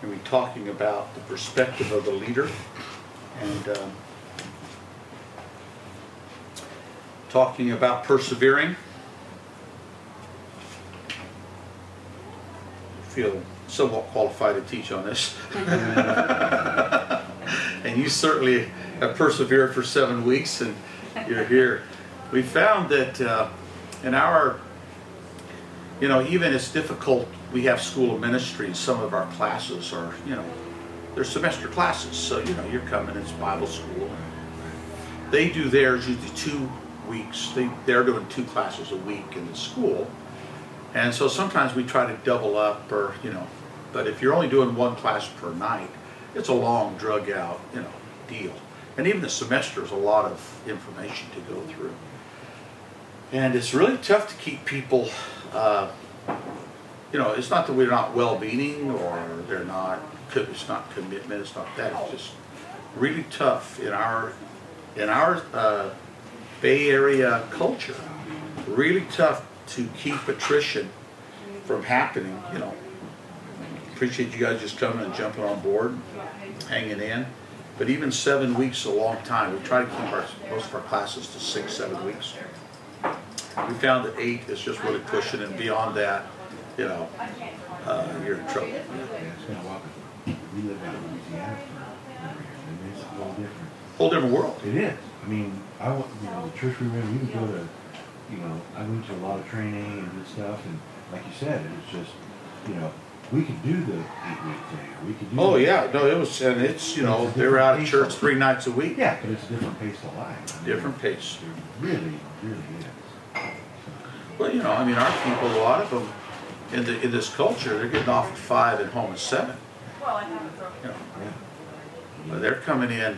and we're talking about the perspective of the leader, and talking about persevering. I feel somewhat qualified to teach on this. And you certainly have persevered for 7 weeks, and you're here. We found that in our, even it's difficult, we have school of ministry. Some of our classes are, they're semester classes. So, you're coming, it's Bible school. They do theirs usually 2 weeks. They're doing 2 classes a week in the school. And so sometimes we try to double up, or, but if you're only doing 1 class per night, it's a long, drug out, deal. And even the semester is a lot of information to go through. And it's really tough to keep people, it's not that we're not well-meaning, or it's not commitment, it's not that. It's just really tough in our Bay Area culture. Really tough to keep attrition from happening, Appreciate you guys just coming and jumping on board, hanging in. But even 7 weeks is a long time. We try to keep most of our classes to 6, 7 weeks. We found that 8 is just really pushing, and beyond that, you're in trouble. We live out in Louisiana, and it's a whole different. Whole different world. It is. I mean, the church we were in, we would go to, I went to a lot of training and good stuff, and like you said, it was just, we could do the 8-week thing. We could do. Oh yeah, no, it was, and it's they're out of church 3 nights a week. Yeah, but it's a different pace of life. Different pace. It really, really is. Well, our people, a lot of them in this culture, they're getting off at 5 and home at 7. But they're coming in,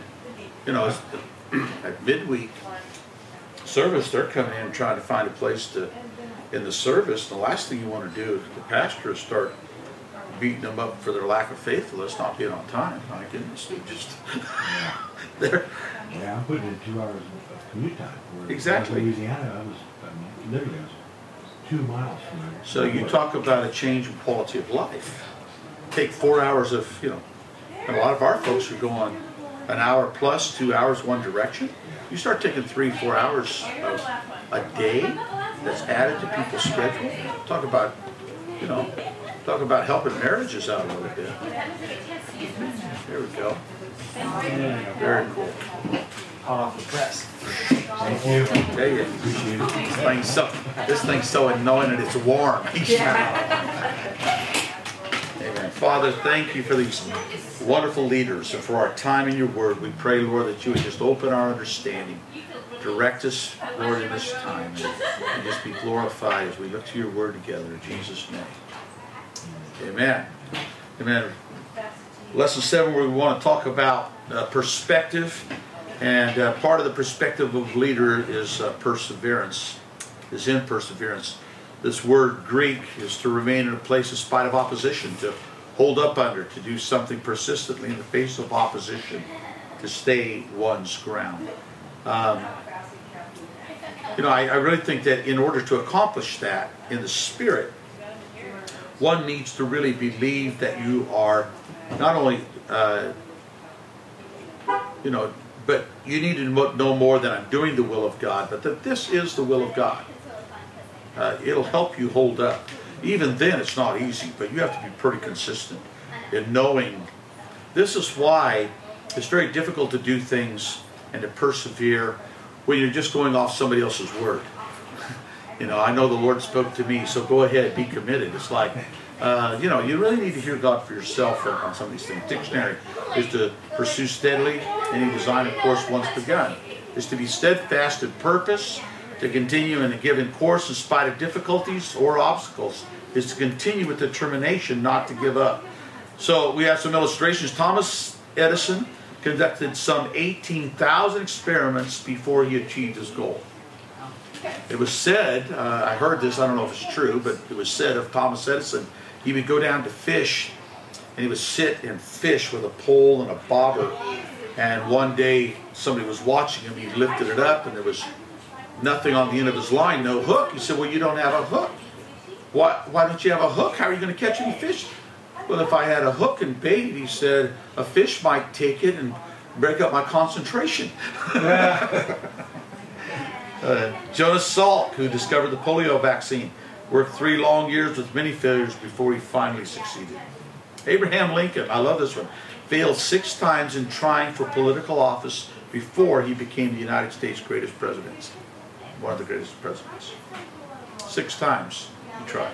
at midweek service, they're coming in trying to find a place in the service. The last thing you want to do, the pastor, is start beating them up for their lack of faithfulness, not being on time. My goodness, they're. Yeah, I'm putting in 2 hours of commute time. Exactly. In Louisiana, literally, I was 2 miles from there. So you talk about a change in quality of life. Take 4 hours of, and a lot of our folks are going an hour plus, 2 hours one direction. You start taking 3, 4 hours of a day that's added to people's schedule. Talk about helping marriages out a little bit. There we go. Very cool. Hot off the press. Thank you. There you go. Appreciate it. This thing's so annoying that it's warm. Amen. Father, thank you for these wonderful leaders and for our time in your word. We pray, Lord, that you would just open our understanding. Direct us, Lord, in this time. And just be glorified as we look to your word together. In Jesus' name. Amen. Amen. Lesson 7, we want to talk about perspective. And part of the perspective of a leader is perseverance, is in perseverance. This word Greek is to remain in a place in spite of opposition, to hold up under, to do something persistently in the face of opposition, to stay one's ground. I really think that in order to accomplish that in the spirit, one needs to really believe that you are not only, but you need to know more than I'm doing the will of God, but that this is the will of God. It'll help you hold up. Even then, it's not easy, but you have to be pretty consistent in knowing. This is why it's very difficult to do things and to persevere when you're just going off somebody else's word. I know the Lord spoke to me, so go ahead, be committed. It's like, you really need to hear God for yourself on some of these things. Dictionary is to pursue steadily any design, of course, once begun. Is to be steadfast in purpose, to continue in a given course in spite of difficulties or obstacles. Is to continue with determination not to give up. So we have some illustrations. Thomas Edison conducted some 18,000 experiments before he achieved his goal. It was said, I heard this, I don't know if it's true, but it was said of Thomas Edison, he would go down to fish, and he would sit and fish with a pole and a bobber. And one day, somebody was watching him, he lifted it up, and there was nothing on the end of his line, no hook. He said, well, you don't have a hook. Why don't you have a hook? How are you going to catch any fish? Well, if I had a hook and bait, he said, a fish might take it and break up my concentration. Jonas Salk, who discovered the polio vaccine, worked 3 long years with many failures before he finally succeeded. Abraham Lincoln, I love this one, failed 6 times in trying for political office before he became the United States' greatest president. One of the greatest presidents. 6 times he tried.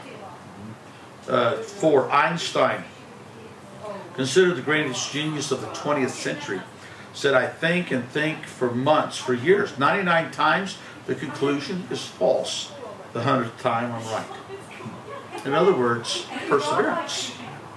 4, Einstein, considered the greatest genius of the 20th century, said, I think and think for months, for years. 99 times the conclusion is false. The 100th time I'm right. In other words, perseverance.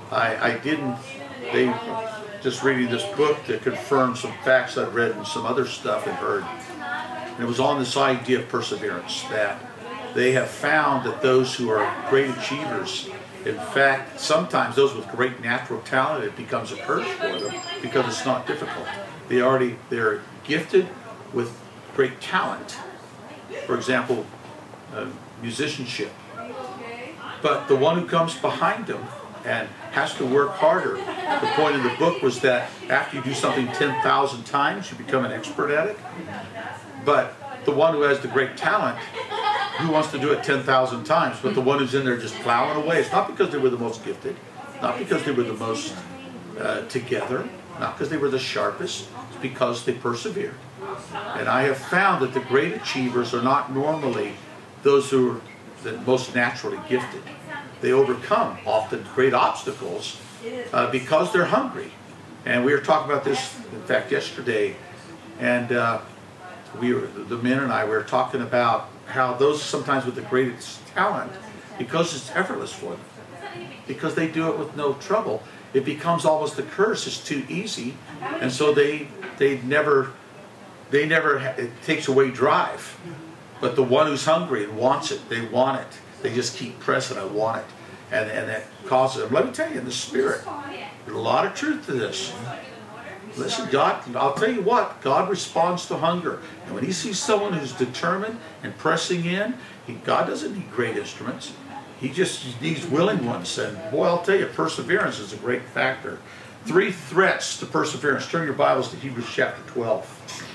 They just reading this book that confirmed some facts I'd read and some other stuff and heard. And it was on this idea of perseverance, that they have found that those who are great achievers, in fact, sometimes those with great natural talent, it becomes a curse for them because it's not difficult. They're gifted with great talent. For example, musicianship. But the one who comes behind them and has to work harder. The point of the book was that after you do something 10,000 times, you become an expert at it. But the one who has the great talent, who wants to do it 10,000 times? But the one who's in there just plowing away. It's not because they were the most gifted, not because they were the most together, not because they were the sharpest. It's because they persevered. And I have found that the great achievers are not normally those who are the most naturally gifted. They overcome often great obstacles because they're hungry. And we were talking about this, in fact, yesterday, and the men and I were talking about how those sometimes with the greatest talent, because it's effortless for them, because they do it with no trouble, it becomes almost a curse. It's too easy, and so they never it takes away drive. But the one who's hungry and wants it, they want it. They just keep pressing, I want it. And that causes them. Let me tell you, in the Spirit, there's a lot of truth to this. Listen, God, I'll tell you what, God responds to hunger. And when he sees someone who's determined and pressing in, God doesn't need great instruments. He just needs willing ones. And boy, I'll tell you, perseverance is a great factor. 3 threats to perseverance. Turn your Bibles to Hebrews chapter 12.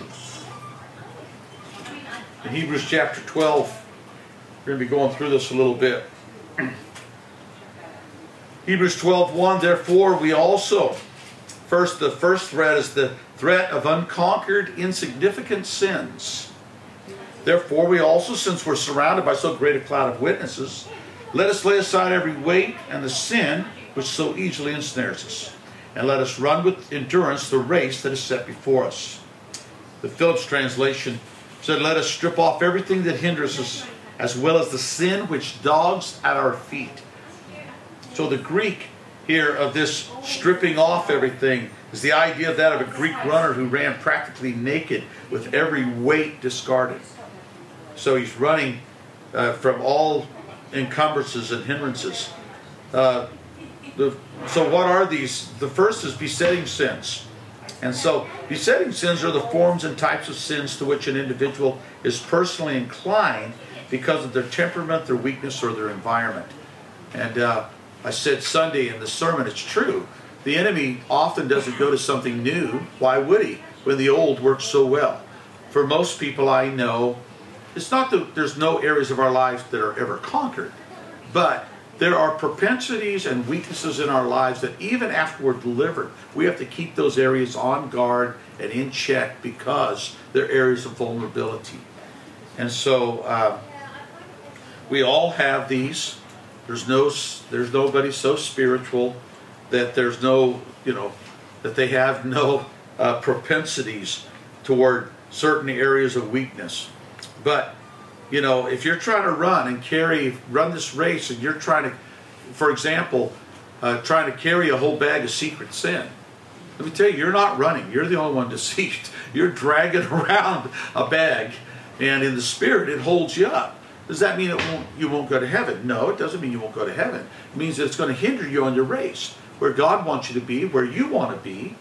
In Hebrews chapter 12, we're going to be going through this a little bit. Hebrews 12:1, therefore we also, the first threat is the threat of unconquered, insignificant sins. Therefore we also, since we're surrounded by so great a cloud of witnesses, let us lay aside every weight and the sin which so easily ensnares us, and let us run with endurance the race that is set before us. The Phillips translation said, let us strip off everything that hinders us, as well as the sin which dogs at our feet. So the Greek here of this stripping off everything is the idea of that of a Greek runner who ran practically naked with every weight discarded. So he's running from all encumbrances and hindrances. So what are these? The first is besetting sins. And so besetting sins are the forms and types of sins to which an individual is personally inclined because of their temperament, their weakness, or their environment. And I said Sunday in the sermon, it's true. The enemy often doesn't go to something new. Why would he, when the old works so well? For most people I know, it's not that there's no areas of our lives that are ever conquered, but there are propensities and weaknesses in our lives that even after we're delivered, we have to keep those areas on guard and in check because they're areas of vulnerability. And so we all have these. There's nobody so spiritual that there's no, that they have no propensities toward certain areas of weakness. But if you're trying to run this race and you're trying to, for example, trying to carry a whole bag of secret sin, let me tell you, you're not running. You're the only one deceived. You're dragging around a bag, and in the Spirit, it holds you up. Does that mean you won't go to heaven? No, it doesn't mean you won't go to heaven. It means that it's going to hinder you on your race, where God wants you to be, where you want to be.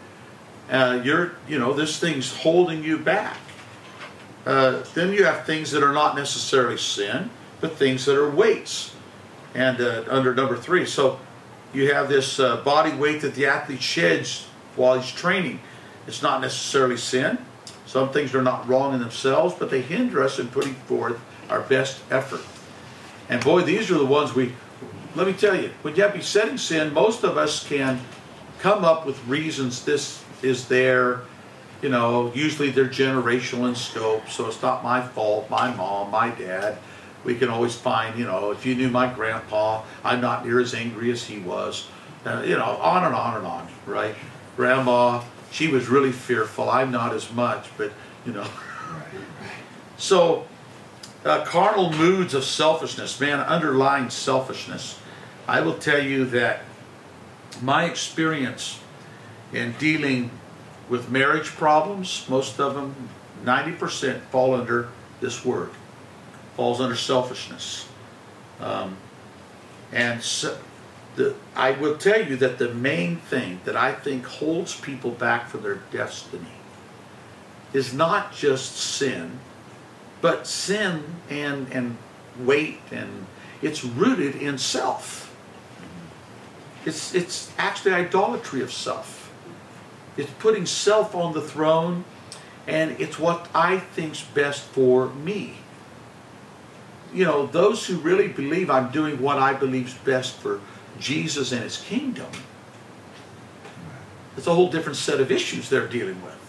This thing's holding you back. Then you have things that are not necessarily sin, but things that are weights. And under number 3, so You have this body weight that the athlete sheds while he's training. It's not necessarily sin. Some things are not wrong in themselves, but they hinder us in putting forth our best effort. And boy, these are the ones let me tell you, when you have besetting sin, most of us can come up with reasons this is there. You know, usually they're generational in scope, so it's not my fault, my mom, my dad. We can always find, you know, if you knew my grandpa, I'm not near as angry as he was. You know, on and on and on, right? Grandma, she was really fearful. I'm not as much, but, you know. So, carnal moods of selfishness, man, underlying selfishness. I will tell you that my experience in dealing with marriage problems, most of them, 90% fall under this word. Falls under selfishness. I will tell you that the main thing that I think holds people back from their destiny is not just sin, but sin and weight, and it's rooted in self. It's actually idolatry of self. It's putting self on the throne, and it's what I think's best for me. You know, those who really believe I'm doing what I believe's best for Jesus and His kingdom, it's a whole different set of issues they're dealing with.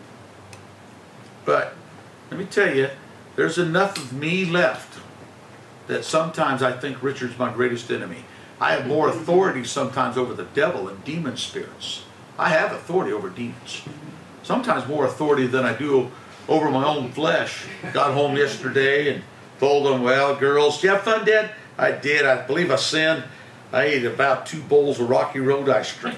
But let me tell you, there's enough of me left that sometimes I think Richard's my greatest enemy. I have more authority sometimes over the devil and demon spirits. I have authority over demons. Sometimes more authority than I do over my own flesh. Got home yesterday and told them, well, girls, did you have fun, Dad? I did. I believe I sinned. I ate about 2 bowls of Rocky Road ice cream.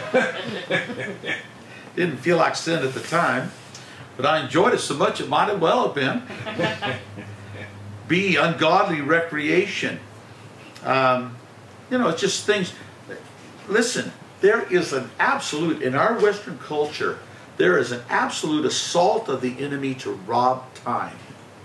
Didn't feel like sin at the time, but I enjoyed it so much it might have well have been. B, ungodly recreation. You know, it's just things. Listen, there is an absolute, in our Western culture, there is an absolute assault of the enemy to rob time.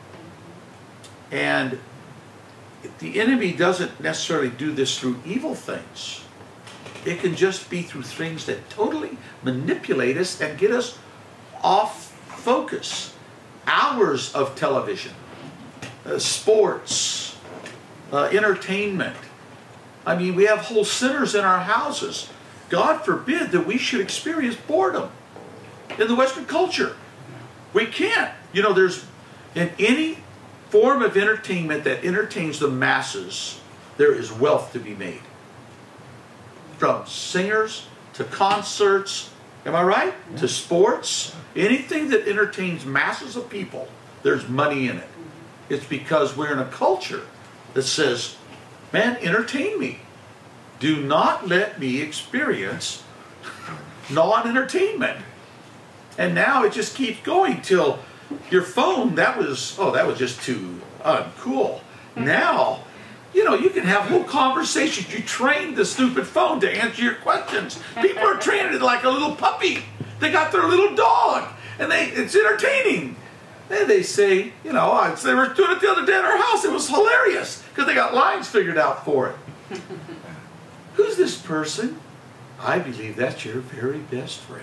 And the enemy doesn't necessarily do this through evil things. It can just be through things that totally manipulate us and get us off focus. Hours of television, sports, entertainment. I mean, we have whole centers in our houses. God forbid that we should experience boredom in the Western culture. We can't. You know, there's in any form of entertainment that entertains the masses, there is wealth to be made. From singers to concerts, am I right? To sports, anything that entertains masses of people, there's money in it. It's because we're in a culture that says, man, entertain me. Do not let me experience non-entertainment. And now it just keeps going till your phone, that was just too uncool. Now, you know, you can have whole conversations. You train the stupid phone to answer your questions. People are training it like a little puppy. They got their little dog, and it's entertaining. And they say, you know, they were doing it the other day at our house. It was hilarious because they got lines figured out for it. Who's this person? I believe that's your very best friend.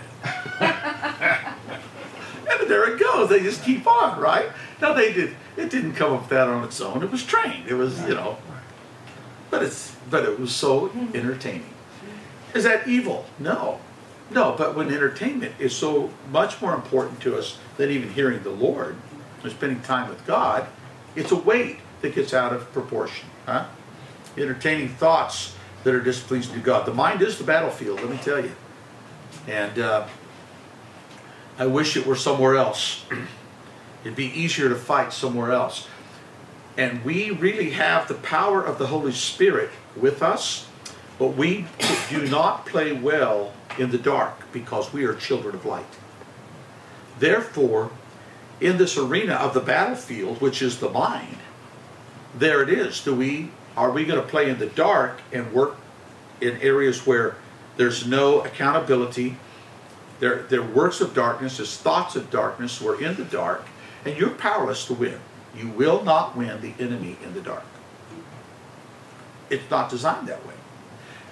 And there it goes. They just keep on, right? No, it didn't come up with that on its own. It was trained. It was, you know, but it was so entertaining. Is that evil? No. No, but when entertainment is so much more important to us than even hearing the Lord or spending time with God, it's a weight that gets out of proportion. Huh? Entertaining thoughts that are displeasing to God. The mind is the battlefield, let me tell you. And I wish it were somewhere else. It'd be easier to fight somewhere else. And we really have the power of the Holy Spirit with us, but we do not play well in the dark because we are children of light. Therefore, in this arena of the battlefield, which is the mind, there it is. Are we going to play in the dark and work in areas where there's no accountability? They're works of darkness, there's thoughts of darkness, we're in the dark, and you're powerless to win. You will not win the enemy in the dark. It's not designed that way.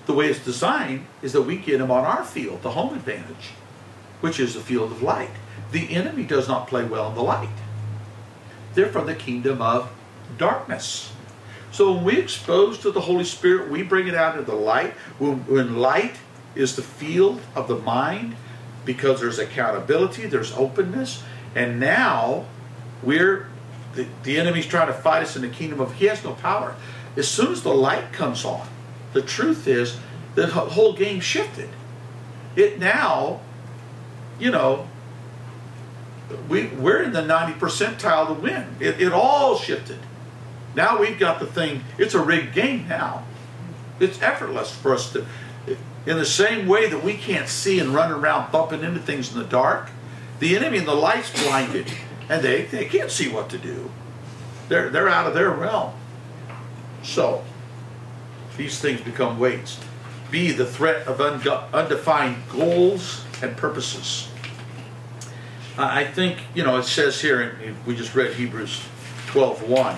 the way it's designed is that we get them on our field, the home advantage, which is the field of light. The enemy does not play well in the light. They're from the kingdom of darkness. So when we expose to the Holy Spirit, we bring it out into the light. When light is the field of the mind, because there's accountability, there's openness, and now the enemy's trying to fight us in the kingdom of, he has no power. As soon as the light comes on, the truth is the whole game shifted. It now, you know, we're in the 90th percentile to win. It all shifted. Now we've got the thing, it's a rigged game now. It's effortless for us to, in the same way that we can't see and run around bumping into things in the dark, the enemy in the light's blinded, and they can't see what to do. They're out of their realm. So, these things become weights. B, the threat of undefined goals and purposes. I think, you know, it says here, we just read Hebrews 12:1.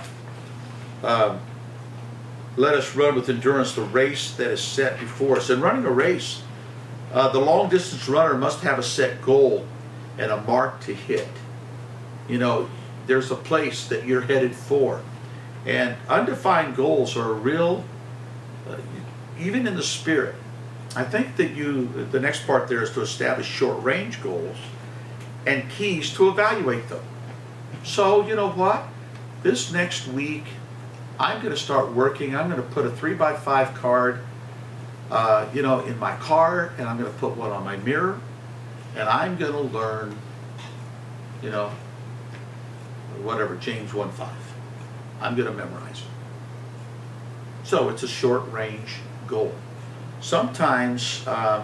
Let us run with endurance the race that is set before us. And running a race, the long distance runner must have a set goal and a mark to hit. You know, there's a place that you're headed for. And undefined goals are real, even in the spirit. I think that the next part there is to establish short range goals and keys to evaluate them. So, you know what? This next week, I'm going to start working. I'm going to put a 3x5 card, you know, in my car, and I'm going to put one on my mirror, and I'm going to learn, you know, whatever, James 1:5. I'm going to memorize it. So it's a short range goal. Sometimes,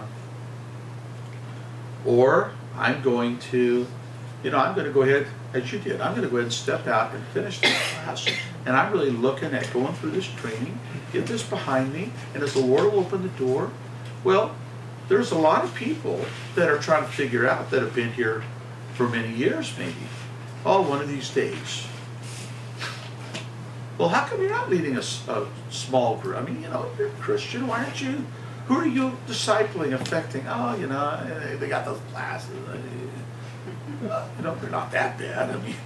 or I'm going to, you know, I'm going to go ahead, as you did, I'm going to go ahead and step out and finish this class. And I'm really looking at going through this training, get this behind me, and as the Lord will open the door, well, there's a lot of people that are trying to figure out, that have been here for many years maybe. Oh, one of these days. Well, how come you're not leading a small group? I mean, you know, you're a Christian, why aren't you? Who are you discipling, affecting? Oh, you know, they got those classes. You know, they're not that bad. I mean,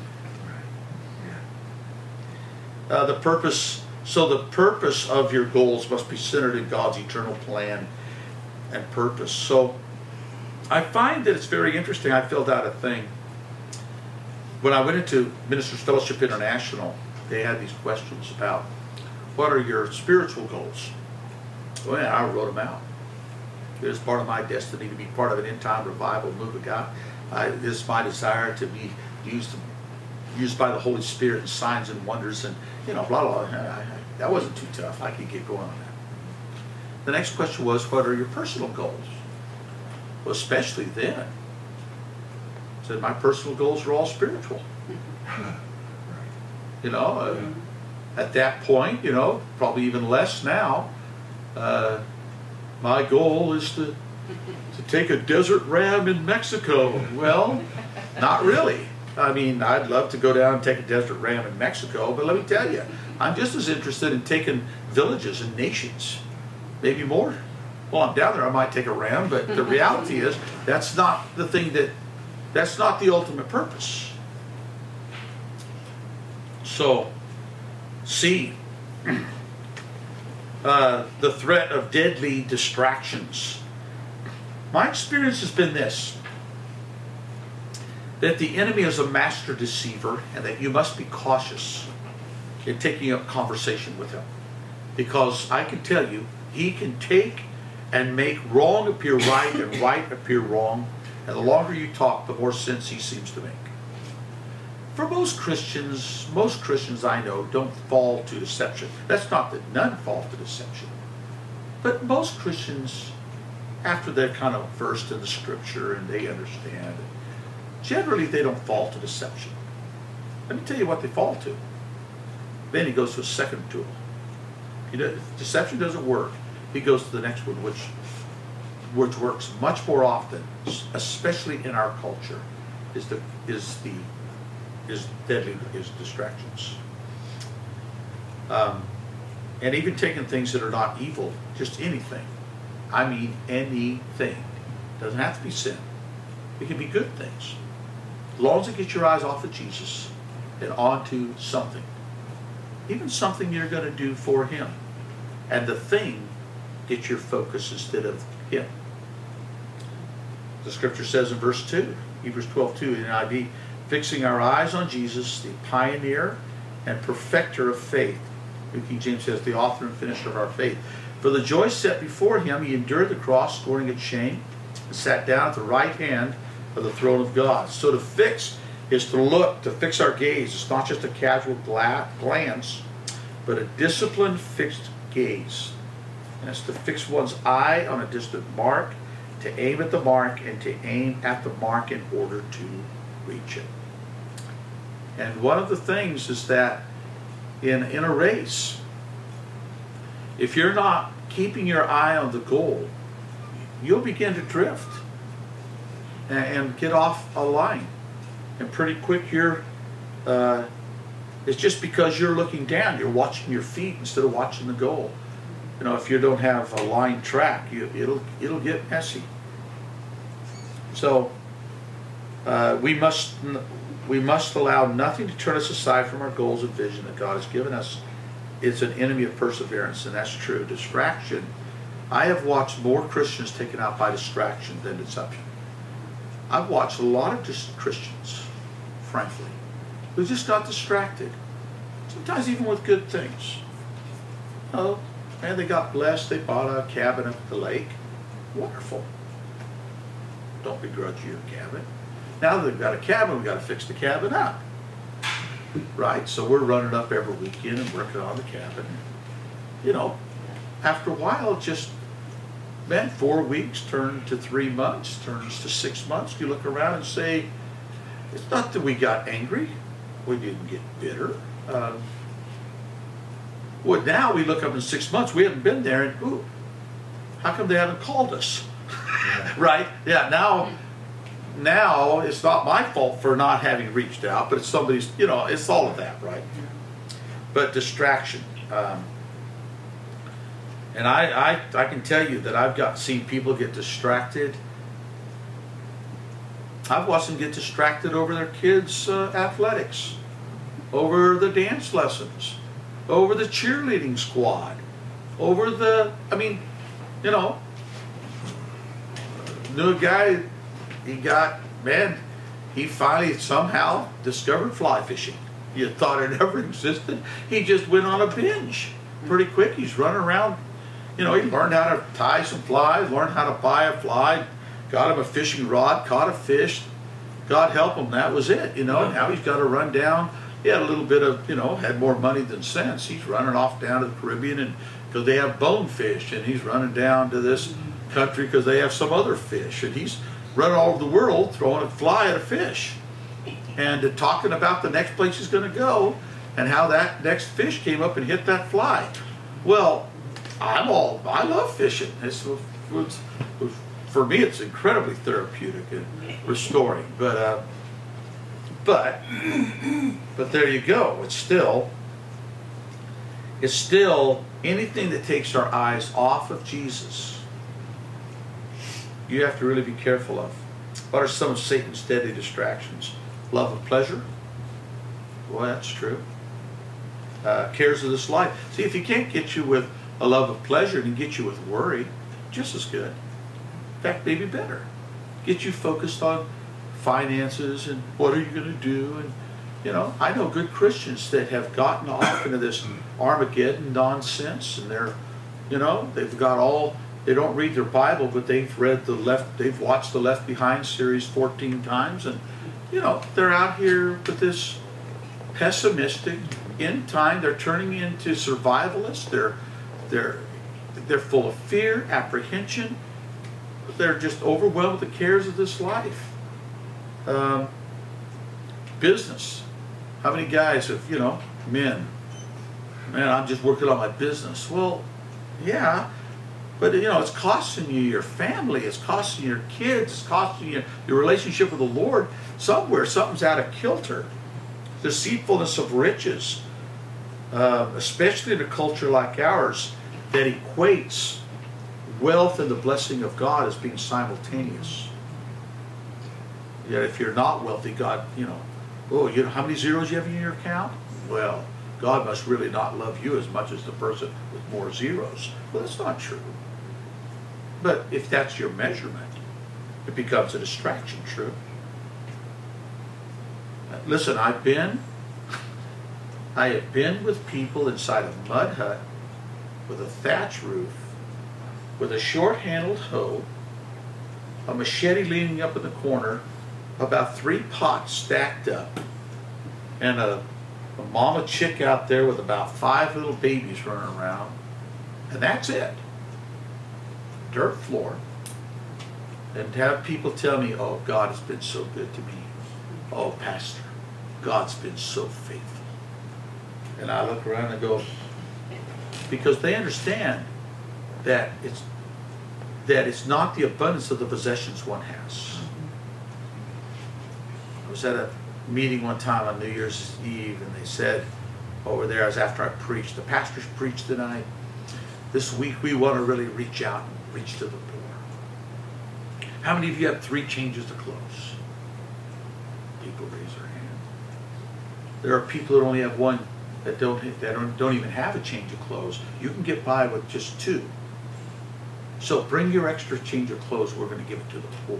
the purpose of your goals must be centered in God's eternal plan and purpose. So I find that it's very interesting. I filled out a thing. When I went into Ministers Fellowship International, they had these questions about, what are your spiritual goals? Well, yeah, I wrote them out. It is part of my destiny to be part of an end-time revival move of God. It is my desire to be used by the Holy Spirit in signs and wonders, and, you know, blah, blah, blah. That wasn't too tough. I could get going on that. The next question was, what are your personal goals? Well, especially then. I said, my personal goals are all spiritual. You know, at that point, you know, probably even less now, my goal is to take a desert ram in Mexico. Well, not really. I mean, I'd love to go down and take a desert ram in Mexico, but let me tell you, I'm just as interested in taking villages and nations, maybe more. Well, I'm down there, I might take a ram, but the reality is, that's not the thing that's not the ultimate purpose. So, C, the threat of deadly distractions. My experience has been this, that the enemy is a master deceiver, and that you must be cautious in taking up conversation with him. Because I can tell you, he can take and make wrong appear right and right appear wrong, and the longer you talk, the more sense he seems to make. For most Christians I know don't fall to deception. That's not that none fall to deception. But most Christians, after they're kind of versed in the scripture and they understand, generally they don't fall to deception. Let me tell you what they fall to. Then he goes to a second tool. If deception doesn't work, he goes to the next one, which works much more often, especially in our culture, is distractions. And even taking things that are not evil, just anything. I mean anything. It doesn't have to be sin. It can be good things. As long as it gets your eyes off of Jesus and onto something. Even something you're going to do for Him. And the thing gets your focus instead of Him. The scripture says in verse 2, Hebrews 12:2 in NIV, fixing our eyes on Jesus, the pioneer and perfecter of faith. New King James says, the author and finisher of our faith. For the joy set before Him, He endured the cross, scorning its shame, and sat down at the right hand of the throne of God. So to fix is to look, to fix our gaze. It's not just a casual glance, but a disciplined, fixed gaze. And it's to fix one's eye on a distant mark, to aim at the mark, and to aim at the mark in order to reach it. And one of the things is that in a race, if you're not keeping your eye on the goal, you'll begin to drift and get off a line. And pretty quick it's just because you're looking down, you're watching your feet instead of watching the goal. You know, if you don't have a line track, it'll get messy. So we must allow nothing to turn us aside from our goals and vision that God has given us. It's an enemy of perseverance, and that's true. Distraction. I have watched more Christians taken out by distraction than deception. I've watched a lot of Christians, frankly, who just got distracted. Sometimes even with good things. Oh, man, they got blessed. They bought a cabin at the lake. Wonderful. Don't begrudge your cabin. Now that they've got a cabin, we've got to fix the cabin up. Right? So we're running up every weekend and working on the cabin. You know, after a while, just, man, 4 weeks turn to 3 months, turns to 6 months. You look around and say, it's not that we got angry. We didn't get bitter. Well, now we look up in 6 months, we haven't been there, and ooh, how come they haven't called us? Right? Yeah, now it's not my fault for not having reached out, but it's somebody's, you know, it's all of that, right? But distraction. And I can tell you that I've seen people get distracted. I've watched them get distracted over their kids' athletics, over the dance lessons, over the cheerleading squad, over the, I mean, you know, knew a guy, he finally somehow discovered fly fishing. You thought it never existed. He just went on a binge pretty quick. He's running around, you know, he learned how to tie some flies, learned how to buy a fly, got him a fishing rod, caught a fish. God help him, that was it, you know. Now he's got to run down. He had a little bit of, you know, had more money than sense. He's running off down to the Caribbean and because they have bonefish, and he's running down to this country because they have some other fish, and he's running all over the world throwing a fly at a fish and talking about the next place he's going to go and how that next fish came up and hit that fly. Well, I love fishing. For me, it's incredibly therapeutic and restoring. But there you go. It's still anything that takes our eyes off of Jesus. You have to really be careful of. What are some of Satan's deadly distractions? Love of pleasure. Well, that's true. Cares of this life. See, if he can't get you with a love of pleasure, and get you with worry, just as good. In fact, maybe better. Get you focused on finances and what are you going to do. And you know, I know good Christians that have gotten off into this Armageddon nonsense, and they're, you know, they've got all. They don't read their Bible, but they've watched the Left Behind series 14 times, and you know, they're out here with this pessimistic end time. They're turning into survivalists. They're full of fear, apprehension. They're just overwhelmed with the cares of this life. Business. How many guys have, you know, man, I'm just working on my business. Well, yeah. But, you know, it's costing you your family, it's costing you your kids, it's costing you your relationship with the Lord. Somewhere, something's out of kilter. Deceitfulness of riches, especially in a culture like ours that equates wealth and the blessing of God as being simultaneous. Yet if you're not wealthy, God, oh, how many zeros you have in your account? Well, God must really not love you as much as the person with more zeros. Well, that's not true. But if that's your measurement, it becomes a distraction, true? Listen, I have been with people inside a mud hut with a thatch roof, with a short-handled hoe, a machete leaning up in the corner, about 3 pots stacked up, and a mama chick out there with about 5 little babies running around, and that's it. Dirt floor. And to have people tell me, oh, God has been so good to me. Oh, Pastor, God's been so faithful. And I look around and go, because they understand that it's not the abundance of the possessions one has. I was at a meeting one time on New Year's Eve, and they said over there, as after I preached, the pastors preached tonight, this week we want to really reach out and reach to the poor. How many of you have 3 changes of clothes? People raise their hand. There are people that only have 1, that don't even have a change of clothes. You can get by with just 2. So bring your extra change of clothes. We're going to give it to the poor.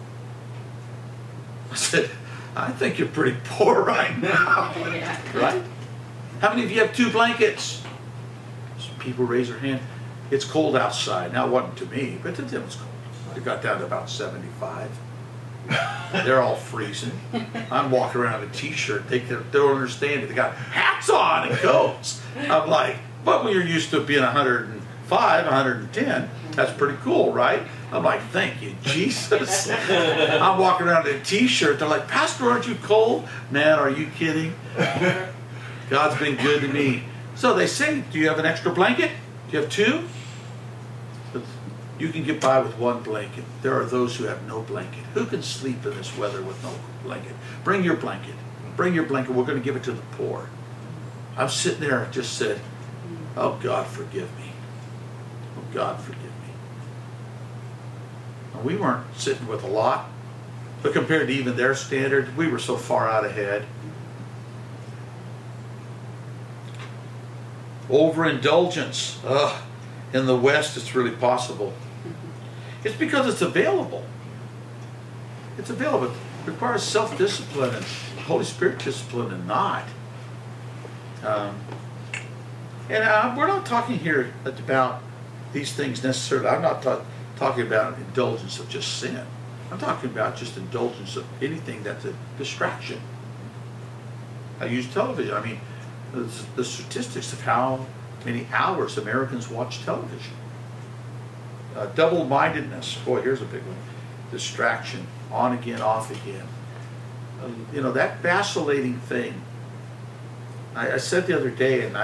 I said, I think you're pretty poor right now. Right? How many of you have 2 blankets? So people raise their hand. It's cold outside. Now, it wasn't to me, but to them it's cold. It got down to about 75. They're all freezing. I'm walking around in a t-shirt. They don't understand it. They got hats on and coats. I'm like, but when you're used to being 105, 110, that's pretty cool, right? I'm like, thank you, Jesus. I'm walking around in a t-shirt. They're like, Pastor, aren't you cold? Man, are you kidding? God's been good to me. So they say, do you have an extra blanket? Do you have 2? You can get by with 1 blanket. There are those who have no blanket. Who can sleep in this weather with no blanket? Bring your blanket. Bring your blanket. We're going to give it to the poor. I'm sitting there and just said, oh, God, forgive me. Oh, God, forgive me. And we weren't sitting with a lot, but compared to even their standard, we were so far out ahead. Overindulgence. In the West, it's really possible. It's because it's available. It's available. It requires self-discipline and Holy Spirit discipline and not. We're not talking here about these things necessarily. I'm not talking about indulgence of just sin. I'm talking about just indulgence of anything that's a distraction. I use television. I mean, the statistics of how many hours Americans watch television. Double-mindedness. Boy, here's a big one. Distraction. On again, off again. That vacillating thing. I said the other day, and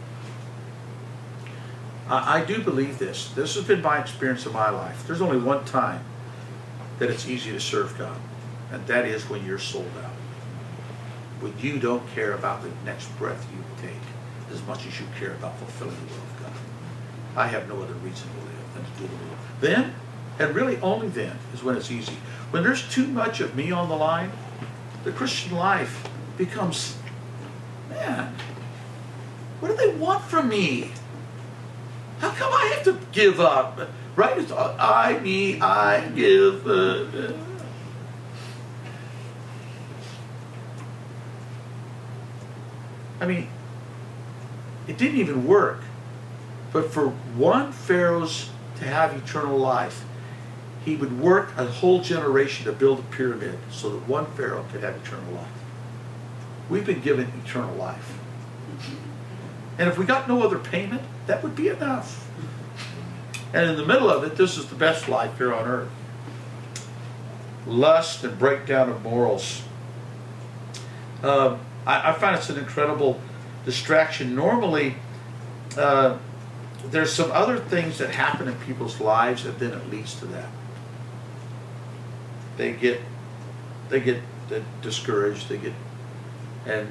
I do believe this. This has been my experience of my life. There's only one time that it's easy to serve God, and that is when you're sold out. When you don't care about the next breath you take as much as you care about fulfilling the will of God. I have no other reason to live than to do the will. Then, and really only then, is when it's easy. When there's too much of me on the line, the Christian life becomes, man, what do they want from me? How come I have to give up? Right? It's I, me, I give. I mean, it didn't even work. But for one Pharaoh's to have eternal life, he would work a whole generation to build a pyramid so that one Pharaoh could have eternal life. We've been given eternal life. And if we got no other payment, that would be enough. And in the middle of it, this is the best life here on earth. Lust and breakdown of morals. I find it's an incredible distraction. Normally, there's some other things that happen in people's lives, and then it leads to that. They get discouraged. And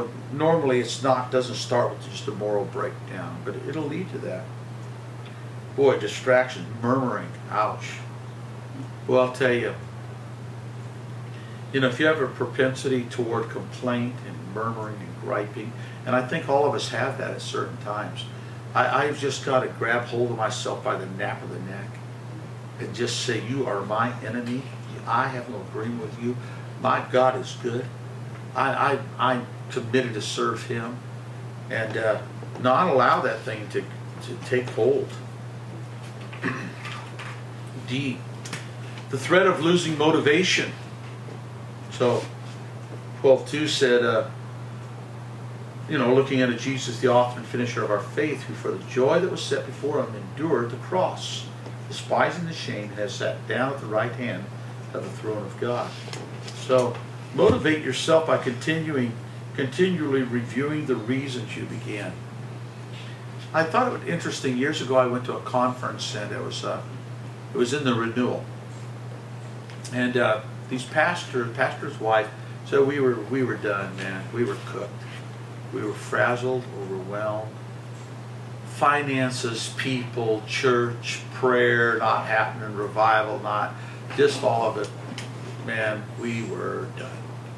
normally doesn't start with just a moral breakdown, but it'll lead to that. Boy, distraction, murmuring, ouch. Well, I'll tell you, if you have a propensity toward complaint and murmuring and griping, and I think all of us have that at certain times, I've just got to grab hold of myself by the nape of the neck and just say, you are my enemy. I have no agreement with you. My God is good. I'm committed to serve him, and not allow that thing to take hold. D, the threat of losing motivation. So 12:2 said, looking unto Jesus, the author and finisher of our faith, who for the joy that was set before him endured the cross, despising the shame, and has sat down at the right hand of the throne of God. So motivate yourself by continually reviewing the reasons you began. I thought it was interesting. Years ago, I went to a conference, and it was in the renewal, and these pastor's wife said we were done, man. We were cooked. We were frazzled, overwhelmed. Finances, people, church, prayer not happening, revival not, just all of it. Man, we were done.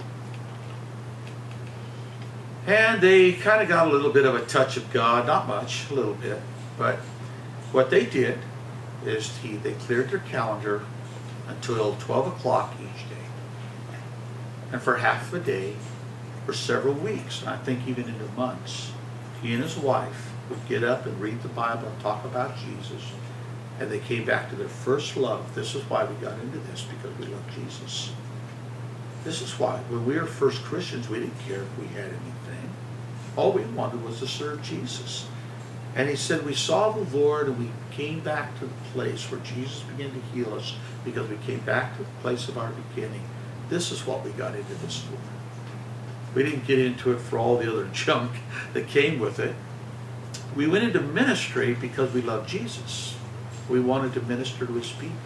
And they kind of got a little bit of a touch of God, not much, a little bit. But what they did is they cleared their calendar until 12 o'clock each day. And for half a day, for several weeks, and I think even into months, he and his wife would get up and read the Bible and talk about Jesus. And they came back to their first love. This is why we got into this, because we love Jesus. This is why, when we were first Christians, we didn't care if we had anything. All we wanted was to serve Jesus. And he said, we saw the Lord, and we came back to the place where Jesus began to heal us, because we came back to the place of our beginning. This is what we got into this for. We didn't get into it for all the other junk that came with it. We went into ministry because we loved Jesus. We wanted to minister to his people.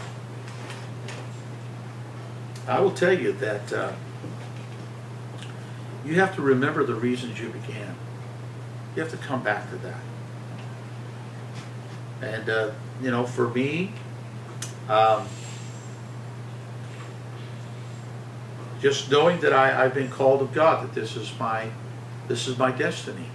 I will tell you that you have to remember the reasons you began. You have to come back to that. And, for me, just knowing that I've been called of God, that this is my destiny.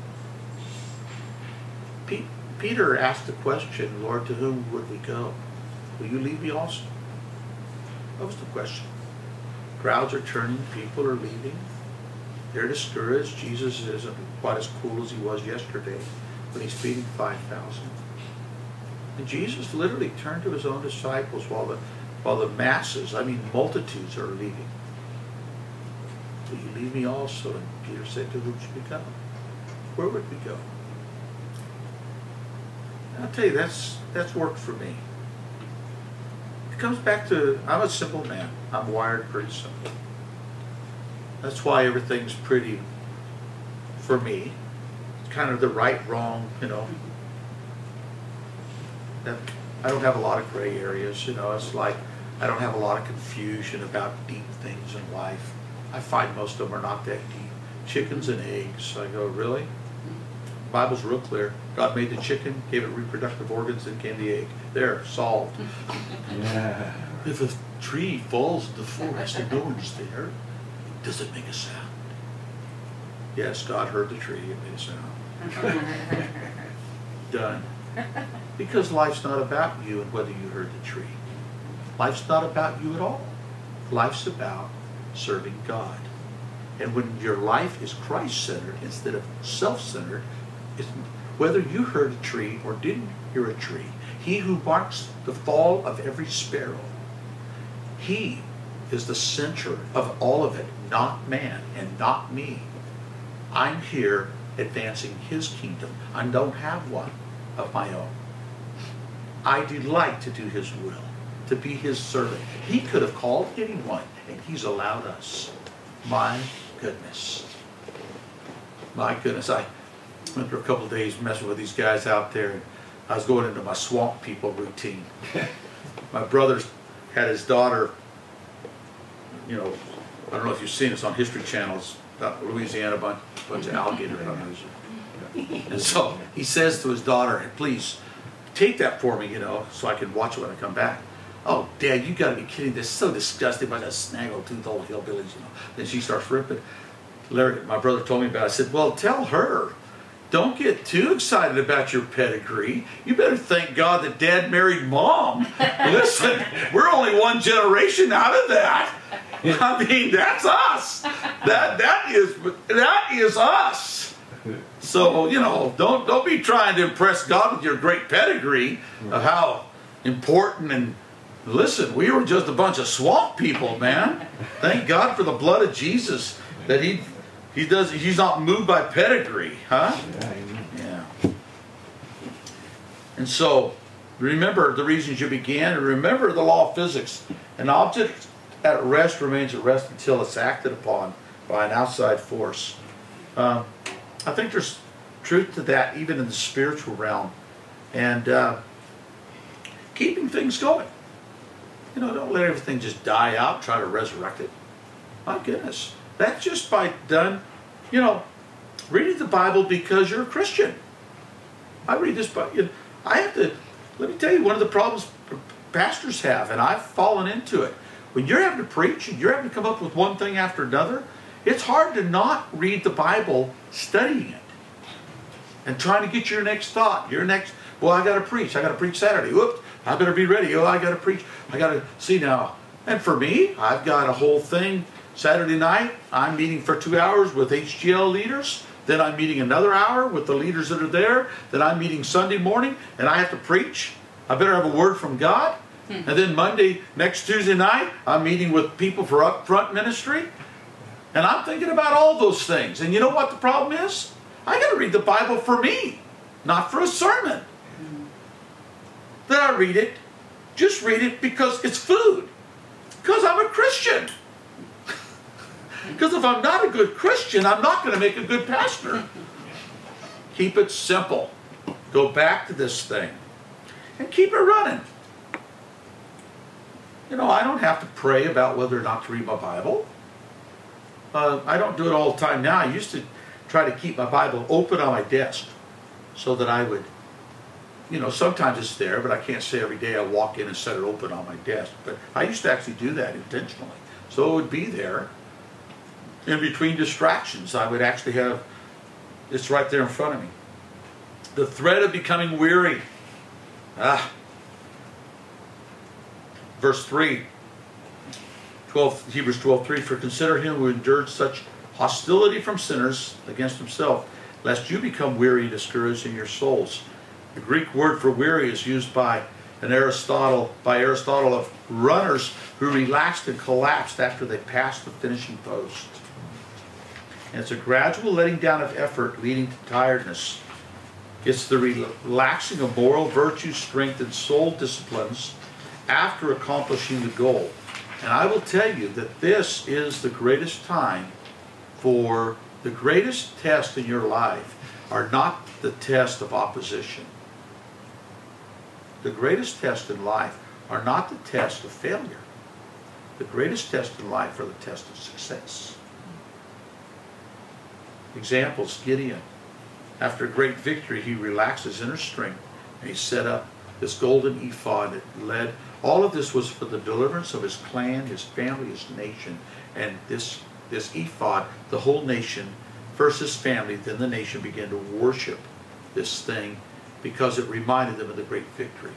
Peter asked the question, Lord, to whom would we go? Will you leave me also? That was the question. Crowds are turning, people are leaving. They're discouraged. Jesus isn't quite as cool as he was yesterday when he's feeding 5,000. And Jesus literally turned to his own disciples while the masses, multitudes are leaving. Will you leave me also? And Peter said, to whom should we go? Where would we go? And I'll tell you, that's worked for me. It comes back to, I'm a simple man. I'm wired pretty simple. That's why everything's pretty, for me, it's kind of the right, wrong, And I don't have a lot of gray areas, it's like I don't have a lot of confusion about deep things in life. I find most of them are not that deep. Chickens and eggs. I go, really? The Bible's real clear. God made the chicken, gave it reproductive organs, and came the egg. There, solved. Yeah. If a tree falls in the forest and no one's there, does it make a sound? Yes, God heard the tree, it made a sound. Done. Because life's not about you and whether you heard the tree. Life's not about you at all. Life's about serving God. And when your life is Christ-centered instead of self-centered, whether you heard a tree or didn't hear a tree, he who marks the fall of every sparrow, he is the center of all of it, not man and not me. I'm here advancing his kingdom. I don't have one of my own. I delight to do his will, to be his servant. He could have called anyone, and he's allowed us. My goodness. My goodness. I went through a couple of days messing with these guys out there, and I was going into my swamp people routine. My brother had his daughter, I don't know if you've seen this on History Channels, Louisiana, bunch of alligator hunters. And so he says to his daughter, please, tape that for me, you know, so I can watch it when I come back. Oh, Dad, you got to be kidding. This is so disgusting by that snaggle-toothed old hillbillies, you know. Then she starts ripping. Larry, my brother told me about it. I said, well, tell her, don't get too excited about your pedigree. You better thank God that Dad married Mom. Listen, we're only one generation out of that. I mean, that's us. That is us. So, you know, don't be trying to impress God with your great pedigree of how important. And listen, we were just a bunch of swamp people, man. Thank God for the blood of Jesus that he's not moved by pedigree, huh? Yeah. And so, remember the reasons you began, and remember the law of physics. An object at rest remains at rest until it's acted upon by an outside force. I think there's truth to that even in the spiritual realm. And keeping things going. You know, don't let everything just die out, try to resurrect it. My goodness. That's just by done, you know, reading the Bible because you're a Christian. I read this, but you know, I have to, let me tell you, one of the problems pastors have, and I've fallen into it. When you're having to preach and you're having to come up with one thing after another, it's hard to not read the Bible studying it and trying to get your next thought, your next, well, I got to preach Saturday. Whoops, I better be ready. Oh, I got to preach. I got to see now. And for me, I've got a whole thing. Saturday night, I'm meeting for 2 hours with HGL leaders. Then I'm meeting another hour with the leaders that are there. Then I'm meeting Sunday morning, and I have to preach. I better have a word from God. And then next Tuesday night, I'm meeting with people for upfront ministry. And I'm thinking about all those things. And you know what the problem is? I got to read the Bible for me, not for a sermon. Then I read it, just read it because it's food. Because I'm a Christian. Because if I'm not a good Christian, I'm not going to make a good pastor. Keep it simple. Go back to this thing. And keep it running. You know, I don't have to pray about whether or not to read my Bible. I don't do it all the time now. I used to try to keep my Bible open on my desk so that I would, you know, sometimes it's there, but I can't say every day I walk in and set it open on my desk. But I used to actually do that intentionally. So it would be there. In between distractions, I would actually have, it's right there in front of me. The threat of becoming weary. Verse 3, Hebrews 12:3, for consider him who endured such hostility from sinners against himself, lest you become weary and discouraged in your souls. The Greek word for weary is used by Aristotle of runners who relaxed and collapsed after they passed the finishing post. And it's a gradual letting down of effort leading to tiredness. It's the relaxing of moral virtue, strength, and soul disciplines after accomplishing the goal. And I will tell you that this is the greatest time for the greatest test in your life are not the test of opposition. The greatest test in life are not the test of failure. The greatest test in life are the test of success. Examples, Gideon. After a great victory, he relaxed his inner strength and he set up this golden ephod that led. All of this was for the deliverance of his clan, his family, his nation. And this ephod, the whole nation, first his family, then the nation began to worship this thing because it reminded them of the great victory.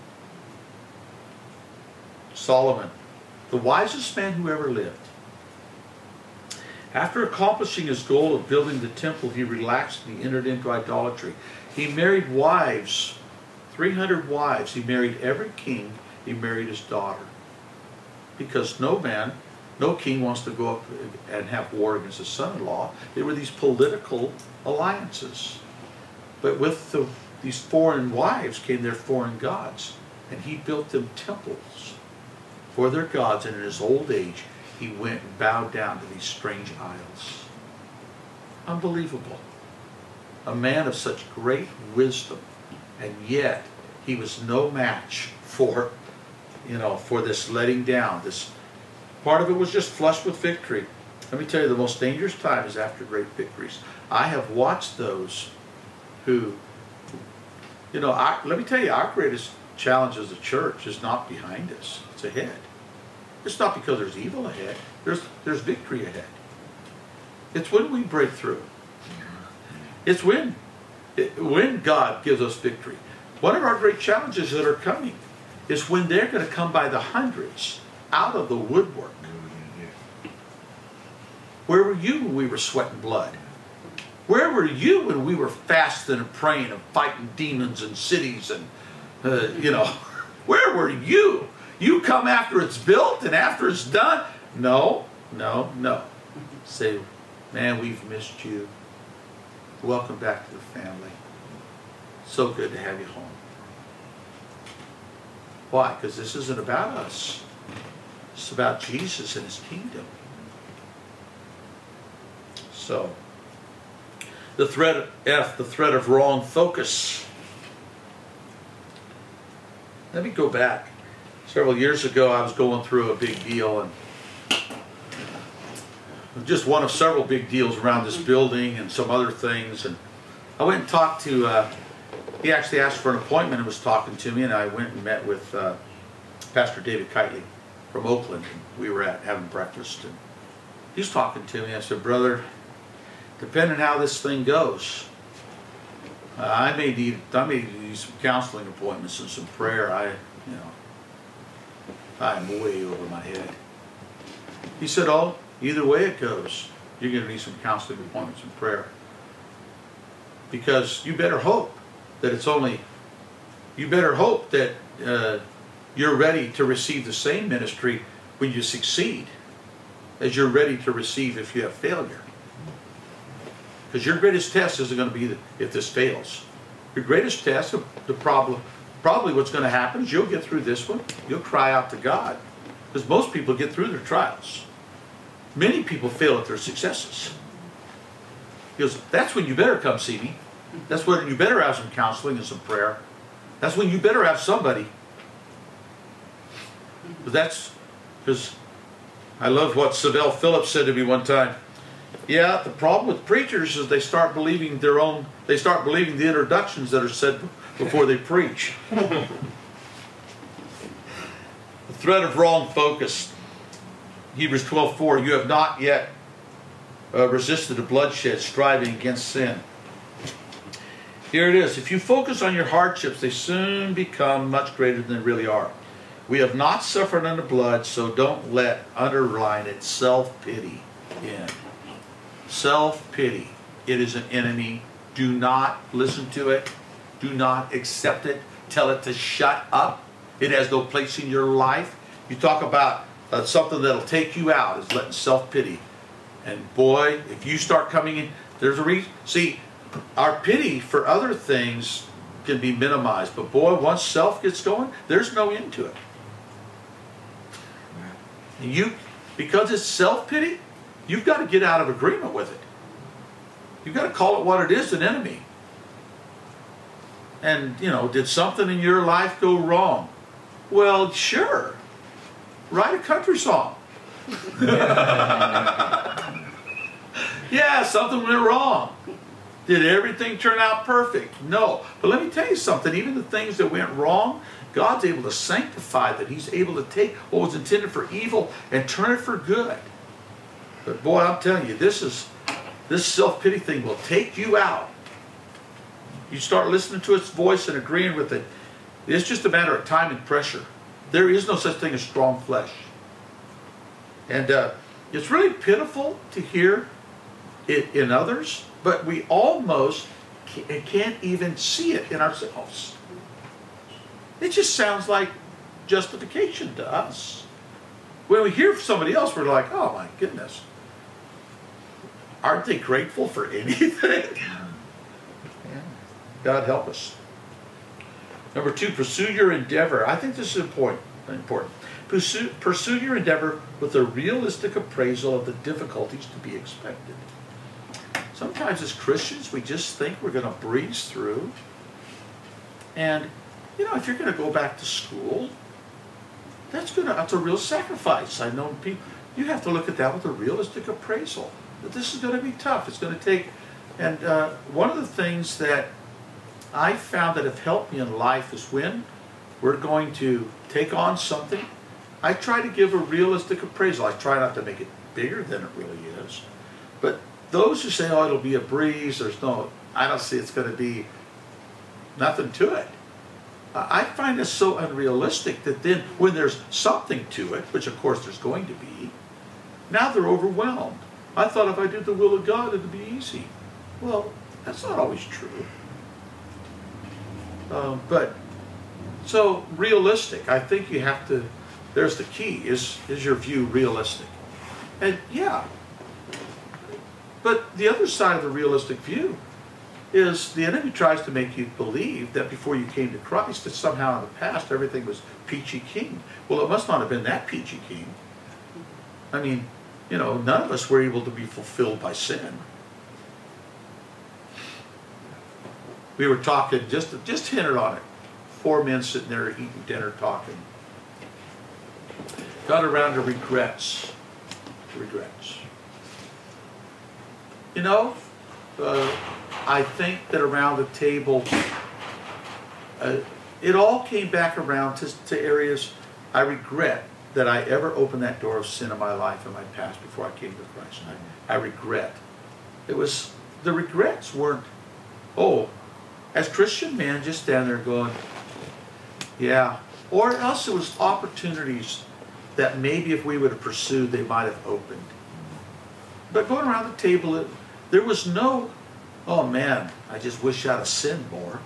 Solomon, the wisest man who ever lived. After accomplishing his goal of building the temple, he relaxed and he entered into idolatry. He married wives, 300 wives. He married every king. He married his daughter. Because no king wants to go up and have war against his son-in-law. They were these political alliances. But with these foreign wives came their foreign gods. And he built them temples for their gods. And in his old age, he went and bowed down to these strange idols. Unbelievable. A man of such great wisdom. And yet, he was no match for this letting down. This part of it was just flushed with victory. Let me tell you, the most dangerous time is after great victories. I have watched those who, You know, let me tell you, our greatest challenge as a church is not behind us. It's ahead. It's not because there's evil ahead. There's victory ahead. It's when we break through. It's when God gives us victory. One of our great challenges that are coming is when they're going to come by the hundreds out of the woodwork. Where were you when we were sweating blood? Where were you when we were fasting and praying and fighting demons in cities and, you know, where were you? You come after it's built and after it's done? No, no, no. Say, man, we've missed you. Welcome back to the family. So good to have you home. Why? Because this isn't about us. It's about Jesus and His kingdom. So, the threat F, the threat of wrong focus. Let me go back. Several years ago, I was going through a big deal, and just one of several big deals around this building and some other things. And I went and talked to, he actually asked for an appointment and was talking to me, and I went and met with Pastor David Kitely from Oakland. And we were having breakfast, and he's talking to me. I said, brother, depending on how this thing goes, I may need some counseling appointments and some prayer. I'm way over my head. He said, oh, either way it goes, you're going to need some counseling appointments and prayer. Because you better hope that you're ready to receive the same ministry when you succeed as you're ready to receive if you have failure. Because your greatest test isn't going to be if this fails. Your greatest test, probably what's going to happen is you'll get through this one. You'll cry out to God. Because most people get through their trials. Many people fail at their successes. He goes, that's when you better come see me. That's when you better have some counseling and some prayer. That's when you better have somebody. That's because I love what Savelle Phillips said to me one time. Yeah, the problem with preachers is they start believing the introductions that are said before they preach. The threat of wrong focus. Hebrews 12:4, you have not yet resisted the bloodshed, striving against sin. Here it is. If you focus on your hardships, they soon become much greater than they really are. We have not suffered under blood, so don't let underline it self-pity in. Self-pity. It is an enemy. Do not listen to it. Do not accept it. Tell it to shut up. It has no place in your life. You talk about something that'll take you out is letting self-pity. And boy, if you start coming in, there's a reason. See, our pity for other things can be minimized. But boy, once self gets going, there's no end to it. And because it's self-pity, you've got to get out of agreement with it. You've got to call it what it is, an enemy. And, did something in your life go wrong? Well, sure. Write a country song. Yeah, something went wrong. Did everything turn out perfect? No. But let me tell you something. Even the things that went wrong, God's able to sanctify that. He's able to take what was intended for evil and turn it for good. But boy, I'm telling you, this self-pity thing will take you out. You start listening to its voice and agreeing with it. It's just a matter of time and pressure. There is no such thing as strong flesh. And it's really pitiful to hear it in others, but we almost can't even see it in ourselves. It just sounds like justification to us. When we hear from somebody else, we're like, oh my goodness. Aren't they grateful for anything? God help us. Number 2, pursue your endeavor. I think this is important. Pursue your endeavor with a realistic appraisal of the difficulties to be expected. Sometimes as Christians, we just think we're going to breeze through. And, if you're going to go back to school, that's a real sacrifice. I know people, you have to look at that with a realistic appraisal. That this is going to be tough. It's going to take, and one of the things that I found that have helped me in life is when we're going to take on something, I try to give a realistic appraisal. I try not to make it bigger than it really is. But those who say, oh, it'll be a breeze, I don't see it's going to be nothing to it. I find this so unrealistic that then when there's something to it, which of course there's going to be, now they're overwhelmed. I thought if I did the will of God, it'd be easy. Well, that's not always true. So realistic, I think you have to, there's the key, is your view realistic? And yeah, but the other side of the realistic view is the enemy tries to make you believe that before you came to Christ, that somehow in the past everything was peachy keen. Well, it must not have been that peachy keen. I mean, none of us were able to be fulfilled by sin. We were talking, just hinted on it. 4 men sitting there eating dinner talking. Got around to regrets. I think that around the table, it all came back around to areas I regret that I ever opened that door of sin in my life, in my past, before I came to Christ. I regret. The regrets weren't, as Christian men, just stand there going, yeah. Or else it was opportunities that maybe if we would have pursued, they might have opened. But going around the table, there was no, oh man, I just wish I'd have sinned more.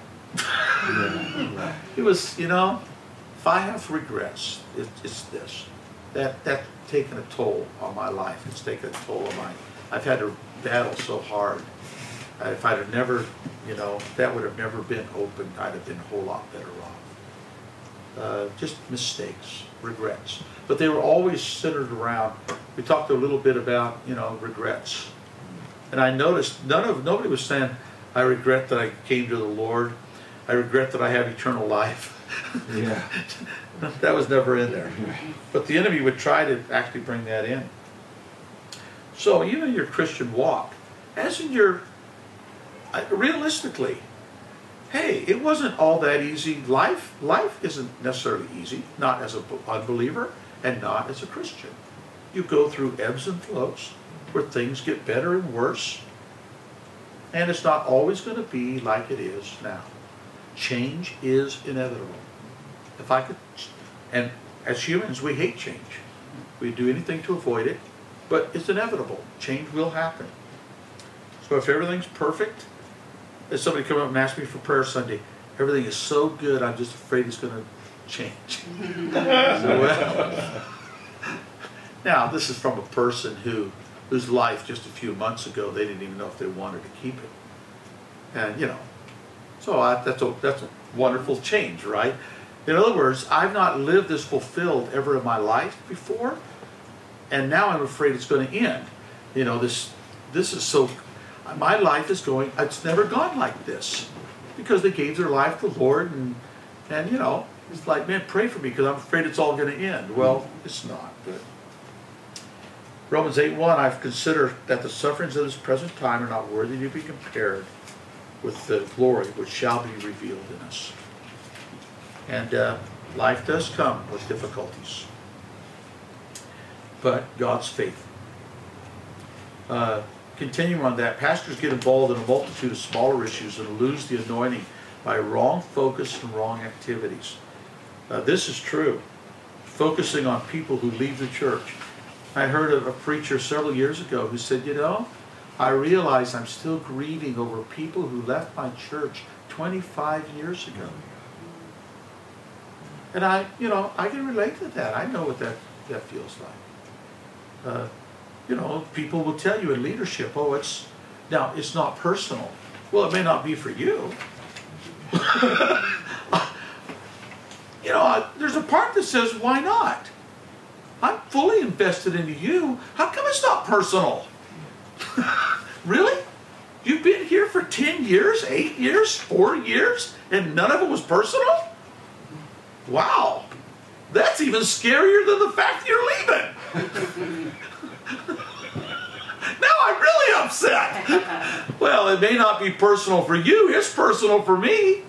It was, if I have regrets, it's this. That's taken a toll on my life. It's taken a toll on mine. I've had to battle so hard. If I'd have never, that would have never been opened, I'd have been a whole lot better off. Just mistakes, regrets. But they were always centered around, we talked a little bit about, regrets. And I noticed nobody was saying, I regret that I came to the Lord. I regret that I have eternal life. Yeah. That was never in there. But the enemy would try to actually bring that in. So even in your Christian walk, as in your, realistically, hey, it wasn't all that easy. Life isn't necessarily easy, not as an unbeliever and not as a Christian. You go through ebbs and flows where things get better and worse. And it's not always going to be like it is now. Change is inevitable. If I could, and as humans, we hate change. We do anything to avoid it, but it's inevitable. Change will happen. So if everything's perfect, if somebody come up and ask me for prayer Sunday, everything is so good, I'm just afraid it's going to change. Now, this is from a person whose life just a few months ago, they didn't even know if they wanted to keep it. And, so that's a wonderful change, right? In other words, I've not lived this fulfilled ever in my life before, and now I'm afraid it's going to end. This is so, my life is going, it's never gone like this, because they gave their life to the Lord, and it's like, man, pray for me, because I'm afraid it's all going to end. Well, it's not. But Romans 8:1, I've considered that the sufferings of this present time are not worthy to be compared with the glory which shall be revealed in us. And life does come with difficulties, but God's faith. Continuing on that, pastors get involved in a multitude of smaller issues and lose the anointing by wrong focus and wrong activities. This is true. Focusing on people who leave the church. I heard of a preacher several years ago who said, I realize I'm still grieving over people who left my church 25 years ago. And I can relate to that. I know what that feels like. People will tell you in leadership, it's not personal. Well, it may not be for you. There's a part that says, why not? I'm fully invested into you. How come it's not personal? Really? You've been here for 10 years, 8 years, 4 years, and none of it was personal? Wow. That's even scarier than the fact you're leaving. Now I'm really upset. Well, While it may not be personal for you, it's personal for me.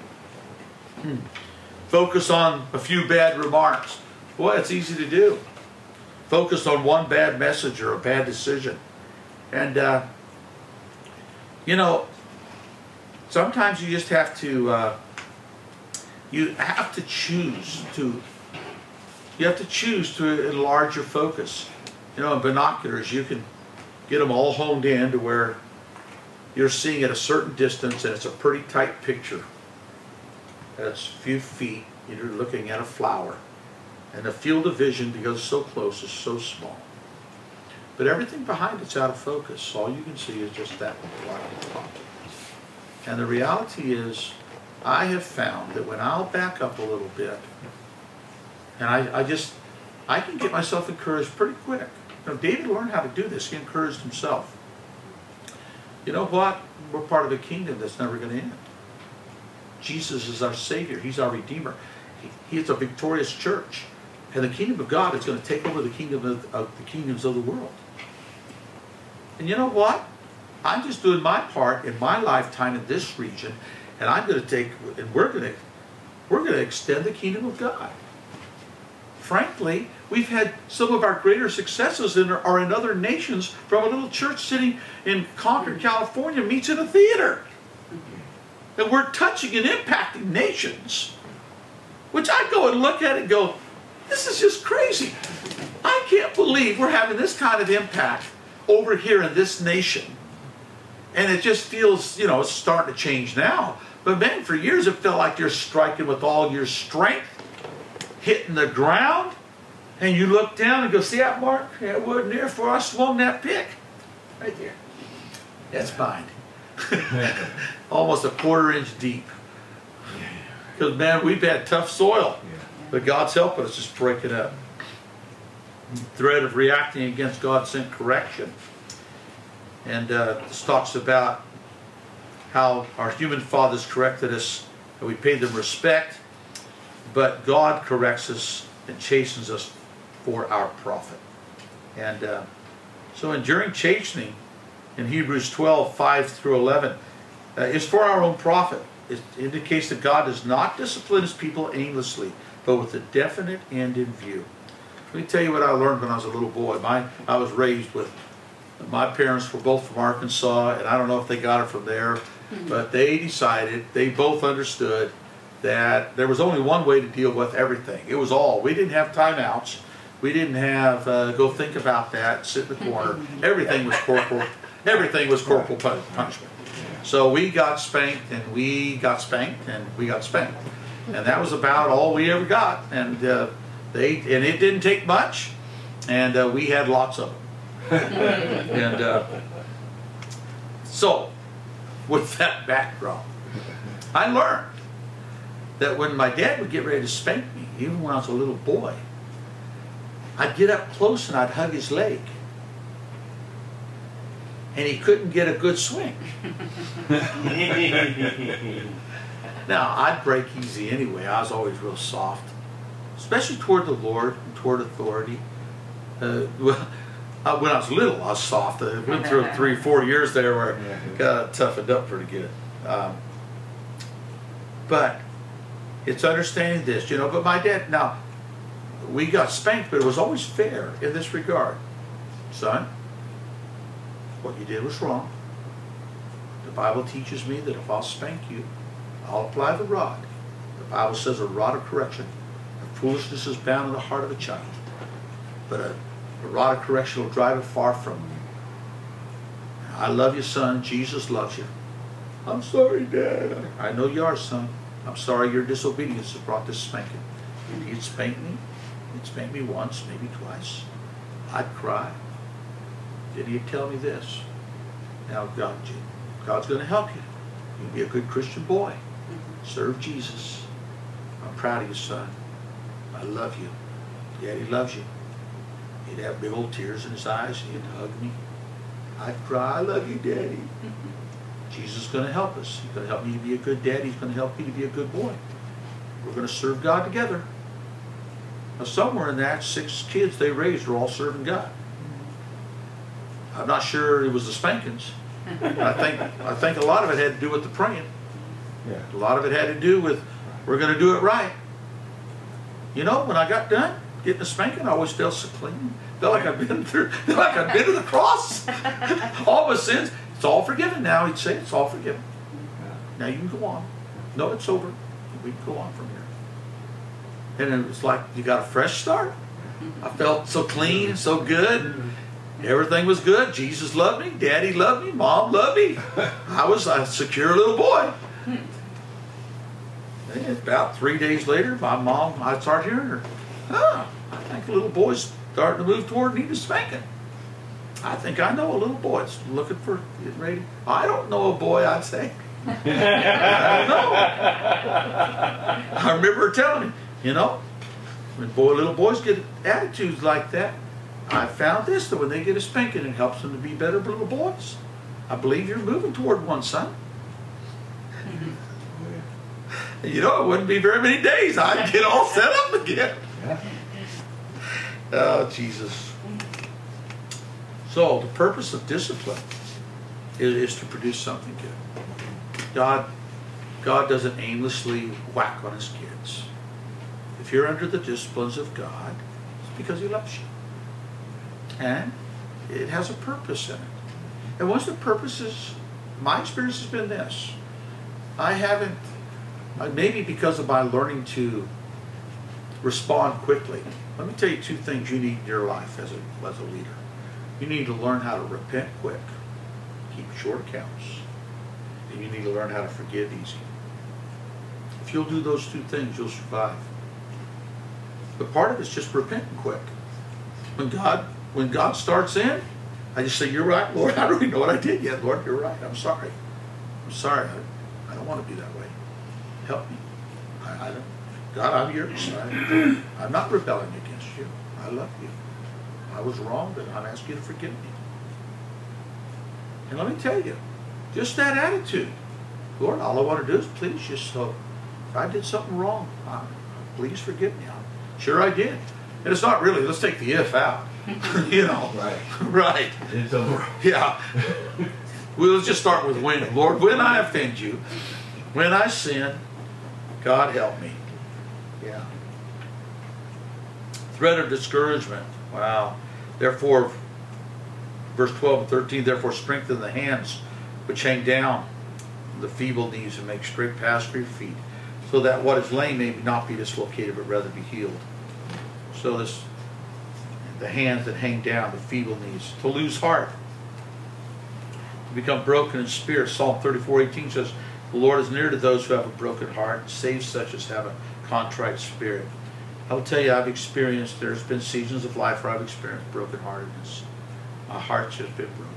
Focus on a few bad remarks. Boy, it's easy to do. Focus on one bad message or a bad decision. And, you know, sometimes you just have to, you have to choose to enlarge your focus. You know, in binoculars, you can get them all honed in to where you're seeing at a certain distance and it's a pretty tight picture. That's a few feet, you're looking at a flower. And the field of vision, because it's so close, is so small. But everything behind it's out of focus. All you can see is just that black top. And the reality is, I have found that when I'll back up a little bit, and I can get myself encouraged pretty quick. You know, David learned how to do this. He encouraged himself. You know what? We're part of a kingdom that's never going to end. Jesus is our Savior. He's our Redeemer. He is a victorious church. And the kingdom of God is going to take over the kingdom of the kingdoms of the world. And you know what? I'm just doing my part in my lifetime in this region, and I'm going to take, and we're going to extend the kingdom of God. Frankly, we've had some of our greater successes are in other nations, from a little church sitting in Concord, California, meets in a theater. And we're touching and impacting nations. Which I go and look at it and go, this is just crazy. I can't believe we're having this kind of impact over here in this nation. And it just feels, you know, it's starting to change now. But man, for years it felt like you're striking with all your strength, hitting the ground, and you look down and go, see that mark? That wasn't there before I swung that pick. Right there. That's mine. Almost a 1/4 inch deep. Because man, we've had tough soil. But God's helping us just break it up. The threat of reacting against God sent correction. And this talks about how our human fathers corrected us and we paid them respect, but God corrects us and chastens us for our profit. And so enduring chastening in Hebrews 12, 5 through 11 is for our own profit. It indicates that God does not discipline his people aimlessly, but with a definite end in view. Let me tell you what I learned when I was a little boy. I was raised with, my parents were both from Arkansas, and I don't know if they got it from there, but they decided, they both understood that there was only one way to deal with everything. It was all. We didn't have timeouts. We didn't have go think about that, sit in the corner. Everything was corporal. Everything was corporal punishment. So we got spanked, and we got spanked, and we got spanked, and that was about all we ever got. And and it didn't take much, and we had lots of them. And so, with that backdrop, I learned that when my dad would get ready to spank me, even when I was a little boy, I'd get up close and I'd hug his leg. And he couldn't get a good swing. Now, I'd break easy anyway. I was always real soft, especially toward the Lord and toward authority. When I was little, I was soft. I went through 3 or 4 years there where I got toughened up pretty good. But it's understanding this, you know. But my dad, now, we got spanked, but it was always fair in this regard. Son, what you did was wrong. The Bible teaches me that if I'll spank you, I'll apply the rod. The Bible says a rod of correction. And foolishness is bound in the heart of a child. But a rod of correction will drive it far from you. I love you, son. Jesus loves you. I'm sorry, Dad. I know you are, son. I'm sorry your disobedience has brought this spanking. If he'd spank me, he'd spank me once, maybe twice. I'd cry. Then he'd tell me this. Now, God's going to help you. You'll be a good Christian boy. Serve Jesus. I'm proud of you, son. I love you. Daddy loves you. He'd have big old tears in his eyes. He'd hug me. I'd cry, I love you, Daddy. Jesus is going to help us. He's going to help me to be a good daddy. He's going to help me to be a good boy. We're going to serve God together. Now, somewhere in that, 6 kids they raised were all serving God. I'm not sure it was the spankings, I think a lot of it had to do with the praying. Yeah. A lot of it had to do with, we're going to do it right. You know, when I got done getting a spanking, I always felt so clean. Felt like I'd been to the cross. All my sins, it's all forgiven now. He'd say, it's all forgiven. Now you can go on. No, it's over. We can go on from here. And it was like you got a fresh start. I felt so clean, so good. Everything was good. Jesus loved me. Daddy loved me. Mom loved me. I was a secure little boy. And about 3 days later, my mom, I started hearing her. I think the little boy's starting to move toward needing spanking. I think I know a little boy that's looking for getting ready. I don't know a boy, I'd say. I don't know. I remember her telling me, you know, when little boys get attitudes like that, I found this, that when they get a spanking, it helps them to be better little boys. I believe you're moving toward one, son. You know, it wouldn't be very many days. I'd get all set up again. Oh, Jesus. So, the purpose of discipline is to produce something good. God doesn't aimlessly whack on his kids. If you're under the disciplines of God, it's because he loves you. And it has a purpose in it. And one of the purposes, my experience has been this. I haven't, maybe because of my learning to respond quickly. Let me tell you 2 things you need in your life as a leader. You need to learn how to repent quick, keep short accounts, and you need to learn how to forgive easy. If you'll do those 2 things, you'll survive. But part of it's just repenting quick. When God starts in, I just say, you're right, Lord. I don't even know what I did yet, Lord. You're right. I'm sorry. I'm sorry. I don't want to be that way. Help me. God, I'm yours. I'm not rebelling against you. I love you. I was wrong, but I'm asking you to forgive me. And let me tell you, just that attitude. Lord, all I want to do is please you. So if I did something wrong, please forgive me. Sure I did. And it's not really, let's take the if out. You know. Right. Right. It's over. Yeah. Well, let's just start with when. Lord, when I offend you, when I sin, God help me. Yeah. Threat of discouragement. Wow. Therefore, verse 12 and 13, therefore strengthen the hands which hang down, the feeble knees, and make straight paths for your feet, so that what is lame may not be dislocated, but rather be healed. So the hands that hang down, the feeble knees, to lose heart, to become broken in spirit. Psalm 34:18 says, the Lord is near to those who have a broken heart, and saves such as have a contrite spirit. I will tell you, there's been seasons of life where I've experienced brokenheartedness. My heart's just been broken.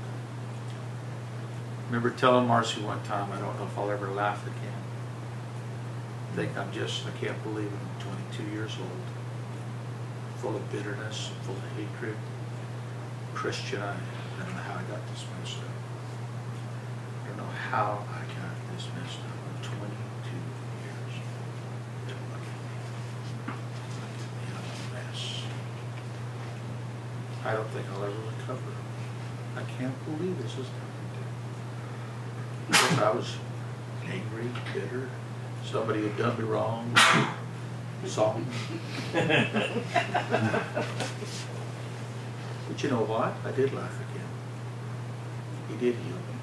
I remember telling Marcy one time, I don't know if I'll ever laugh again. I can't believe it. I'm 22 years old. Full of bitterness, full of hatred. Christian, I don't know how I got this messed up. I don't know how I got this messed up. I'm 22 years. I'm a mess. I don't think I'll ever recover. I can't believe this is happening. I was angry, bitter. Somebody had done me wrong. Something. But you know what? I did laugh again. He did heal me.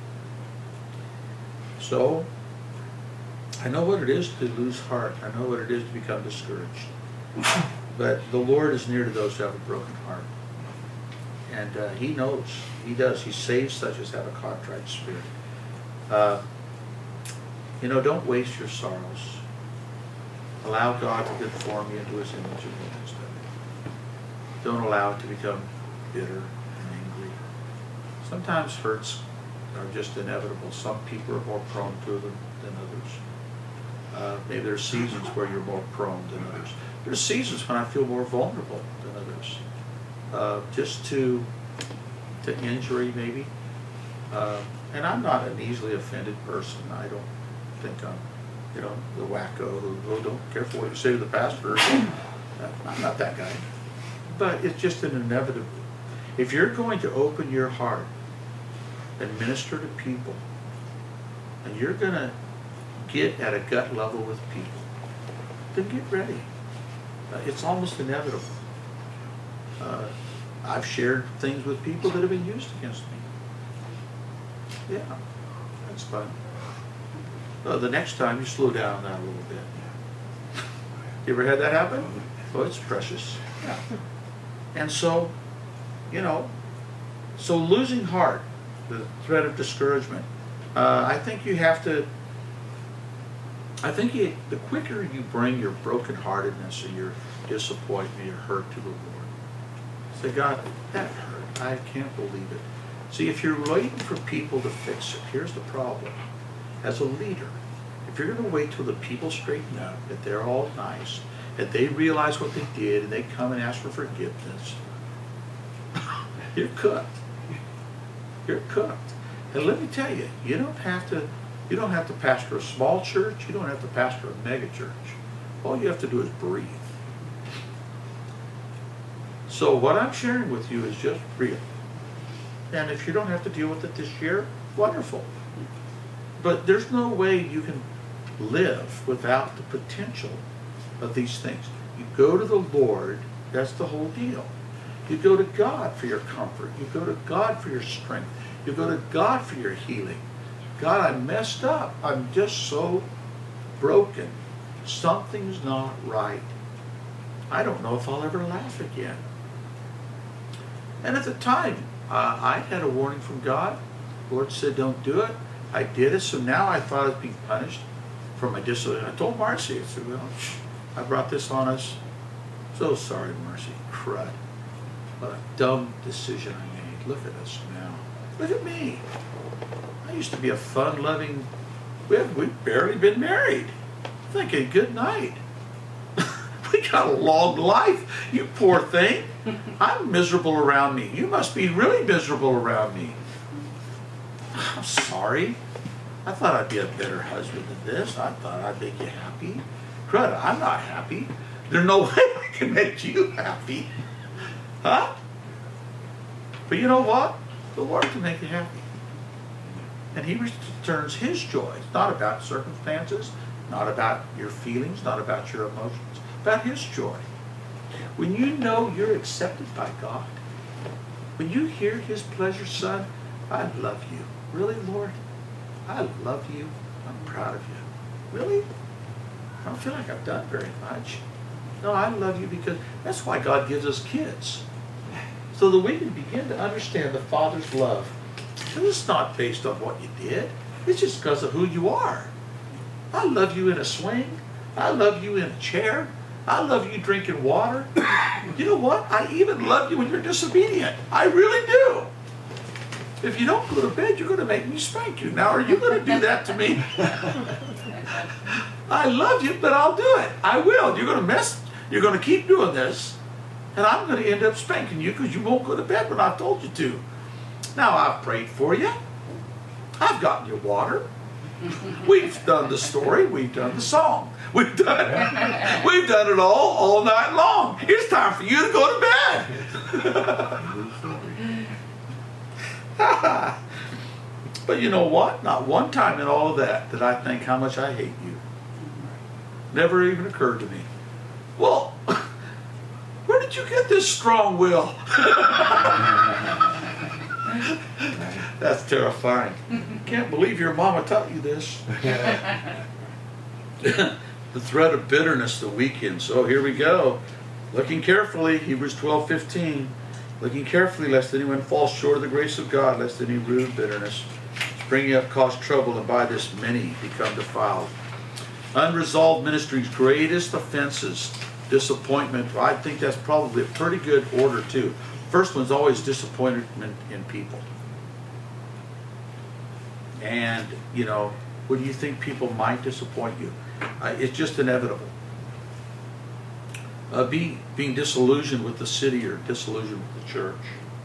So, I know what it is to lose heart. I know what it is to become discouraged. But the Lord is near to those who have a broken heart. And he knows. He does. He saves such as have a contrite spirit. Don't waste your sorrows. Allow God to conform you into his image and likeness. Don't allow it to become bitter and angry. Sometimes hurts are just inevitable. Some people are more prone to them than others. Maybe there's seasons where you're more prone than others. There's seasons when I feel more vulnerable than others. Just to injury, maybe. And I'm not an easily offended person. I don't think I'm, the wacko who don't care for what you say to the pastor. I'm not that guy. But it's just an inevitable. If you're going to open your heart and minister to people. And you're going to get at a gut level with people. Then get ready. It's almost inevitable. I've shared things with people that have been used against me. Yeah, that's fun. The next time you slow down on that a little bit. You ever had that happen? Oh, it's precious. Yeah. And so, you know, so losing heart, the threat of discouragement, I think you have to, the quicker you bring your brokenheartedness or your disappointment, your hurt to the Lord, say, God, that hurt. I can't believe it. See, if you're waiting for people to fix it, here's the problem. As a leader, if you're going to wait till the people straighten up, that they're all nice, that they realize what they did, and they come and ask for forgiveness, you're cooked. You're cooked. And let me tell you, you don't have to pastor a small church. You don't have to pastor a mega church. All you have to do is breathe. So what I'm sharing with you is just real. And if you don't have to deal with it this year, wonderful. But there's no way you can live without the potential of these things. You go to the Lord, that's the whole deal. You go to God for your comfort. You go to God for your strength. You go to God for your healing. God, I messed up. I'm just so broken. Something's not right. I don't know if I'll ever laugh again. And at the time, I had a warning from God. The Lord said, don't do it. I did it, so now I thought I was being punished for my disobedience. I told Marcy, I said, well, I brought this on us. So sorry, Marcy. Crud. What a dumb decision I made. Look at us now. Look at me. I used to be a fun-loving, we've barely been married. Thinking, good night. We got a long life, you poor thing. I'm miserable around me. You must be really miserable around me. I'm sorry. I thought I'd be a better husband than this. I thought I'd make you happy. Crud, I'm not happy. There's no way I can make you happy. Huh? But you know what? The Lord can make you happy. And He returns His joy. It's not about circumstances, not about your feelings, not about your emotions, about His joy. When you know you're accepted by God, when you hear His pleasure, son, I love you. Really, Lord? I love you. I'm proud of you. Really? I don't feel like I've done very much. No, I love you because that's why God gives us kids. So that we can begin to understand the Father's love. And it's not based on what you did. It's just because of who you are. I love you in a swing. I love you in a chair. I love you drinking water. You know what? I even love you when you're disobedient. I really do. If you don't go to bed, you're going to make me spank you. Now, are you going to do that to me? I love you, but I'll do it. I will. You're going to keep doing this, and I'm going to end up spanking you because you won't go to bed when I've told you to. Now, I've prayed for you. I've gotten you water. We've done the story. We've done the song. We've done it all night long. It's time for you to go to bed. But you know what? Not one time in all of that did I think how much I hate you. Never even occurred to me. Well, where did you get this strong will? That's terrifying. Can't believe your mama taught you this. The threat of bitterness, the weekend. So here we go. Looking carefully, Hebrews 12:15. Looking carefully, lest anyone fall short of the grace of God, lest any root of bitterness springing up cause trouble, and by this many become defiled. Unresolved ministry's greatest offenses, disappointment. I think that's probably a pretty good order too. First one's always disappointment in people. And, you know, when you think people might disappoint you, it's just inevitable. Being disillusioned with the city or disillusioned with the church.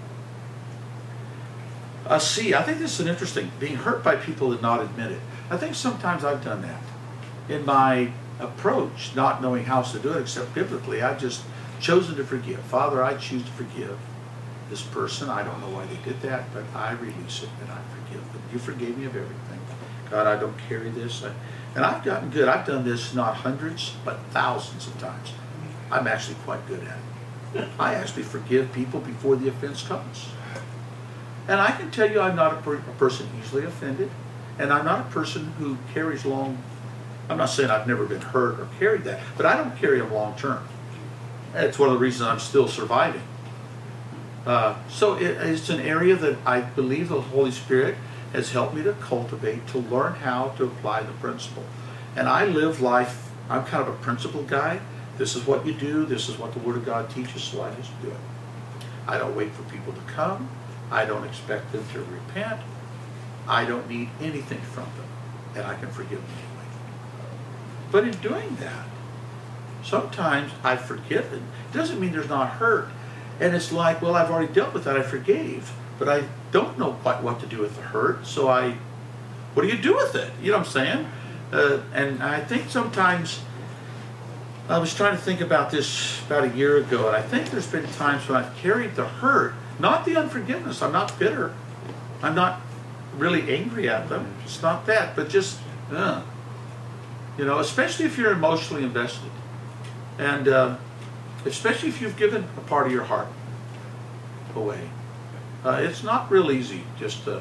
C, I think this is an interesting, being hurt by people and not admit it. I think sometimes I've done that. In my approach, not knowing how else to do it except biblically, I've just chosen to forgive. Father, I choose to forgive. this person. I don't know why they did that, but I release it and I forgive them. You forgave me of everything. God, I don't carry this. And I've gotten good. I've done this not hundreds, but thousands of times. I'm actually quite good at it. I actually forgive people before the offense comes. And I can tell you I'm not a person easily offended, and I'm not a person who carries long. I'm not saying I've never been hurt or carried that, but I don't carry them long term. It's one of the reasons I'm still surviving. So it's an area that I believe the Holy Spirit has helped me to cultivate, to learn how to apply the principle. And I live life, I'm kind of a principle guy. This is what you do, this is what the Word of God teaches, so I just do it. I don't wait for people to come. I don't expect them to repent. I don't need anything from them, and I can forgive them anyway. But in doing that, sometimes I forgive it. It doesn't mean there's not hurt. And it's like, well, I've already dealt with that, I forgave. But I don't know quite what to do with the hurt, so what do you do with it? You know what I'm saying? And I think sometimes, I was trying to think about this about a year ago, and I think there's been times when I've carried the hurt, not the unforgiveness. I'm not bitter. I'm not really angry at them. It's not that, but just, you know, especially if you're emotionally invested. And especially if you've given a part of your heart away. It's not real easy just to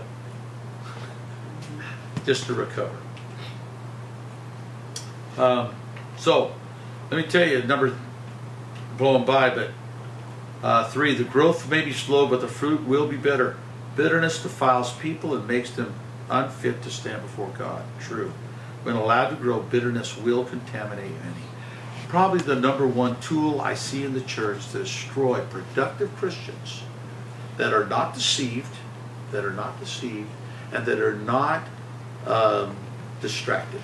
recover. So, let me tell you, number blowing by, but 3, the growth may be slow, but the fruit will be bitter. Bitterness defiles people and makes them unfit to stand before God. True. When allowed to grow, bitterness will contaminate many. Probably the number one tool I see in the church to destroy productive Christians that are not deceived, and that are not distracted.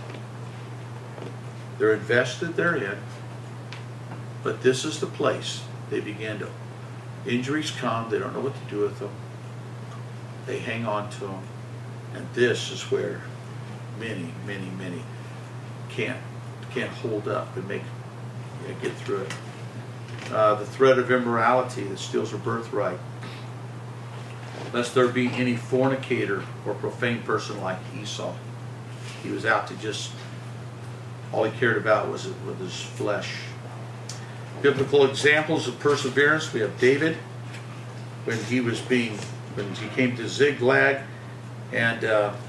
They're invested, they're in, but this is the place they begin to, injuries come, they don't know what to do with them, they hang on to them, and this is where many can't hold up and get through it. The threat of immorality that steals her birthright. Lest there be any fornicator or profane person like Esau. He was out to just, all he cared about was with his flesh. Biblical examples of perseverance. We have David when he came to Ziklag, and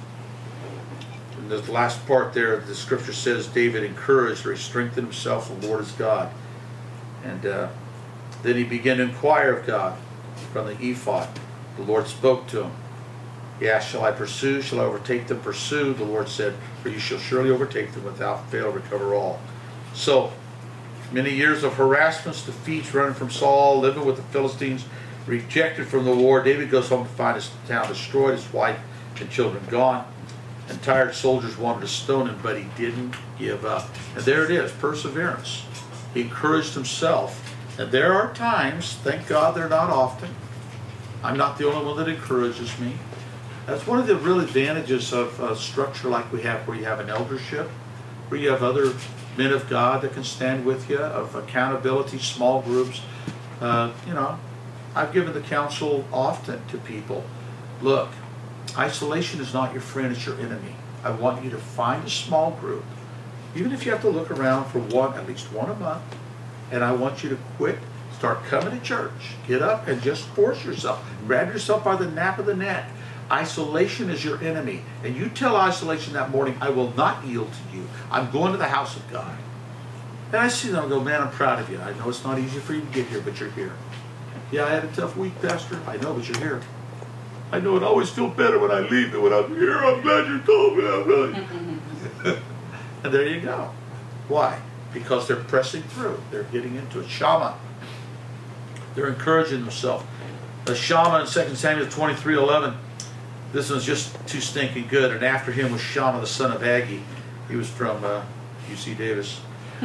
in the last part there, the scripture says David encouraged or he strengthened himself, the Lord is God. And then he began to inquire of God from the ephod. The Lord spoke to him. He asked, shall I pursue? Shall I overtake them? Pursue. The Lord said, for you shall surely overtake them, without fail recover all. So, many years of harassments, defeats, running from Saul, living with the Philistines, rejected from the war. David goes home to find his town destroyed, his wife and children gone. And tired soldiers wanted to stone him, but he didn't give up. And there it is, perseverance. He encouraged himself. And there are times, thank God they're not often, I'm not the only one that encourages me. That's one of the real advantages of a structure like we have, where you have an eldership, where you have other men of God that can stand with you, of accountability, small groups. You know, I've given the counsel often to people, look, isolation is not your friend, it's your enemy. I want you to find a small group, even if you have to look around for at least one a month, and I want you to start coming to church. Get up and just force yourself. Grab yourself by the nape of the neck. Isolation is your enemy. And you tell isolation that morning, I will not yield to you. I'm going to the house of God. And I see them and go, man, I'm proud of you. I know it's not easy for you to get here, but you're here. Yeah, I had a tough week, Pastor. I know, but you're here. I know it always feels better when I leave than when I'm here. I'm glad you told me. I'm really. And there you go. Why? Because they're pressing through. They're getting into it. Shammah. They're encouraging themselves. The Shammah in 2 Samuel 23:11. This one's just too stinking good. And after him was Shammah, the son of Agee. He was from UC Davis.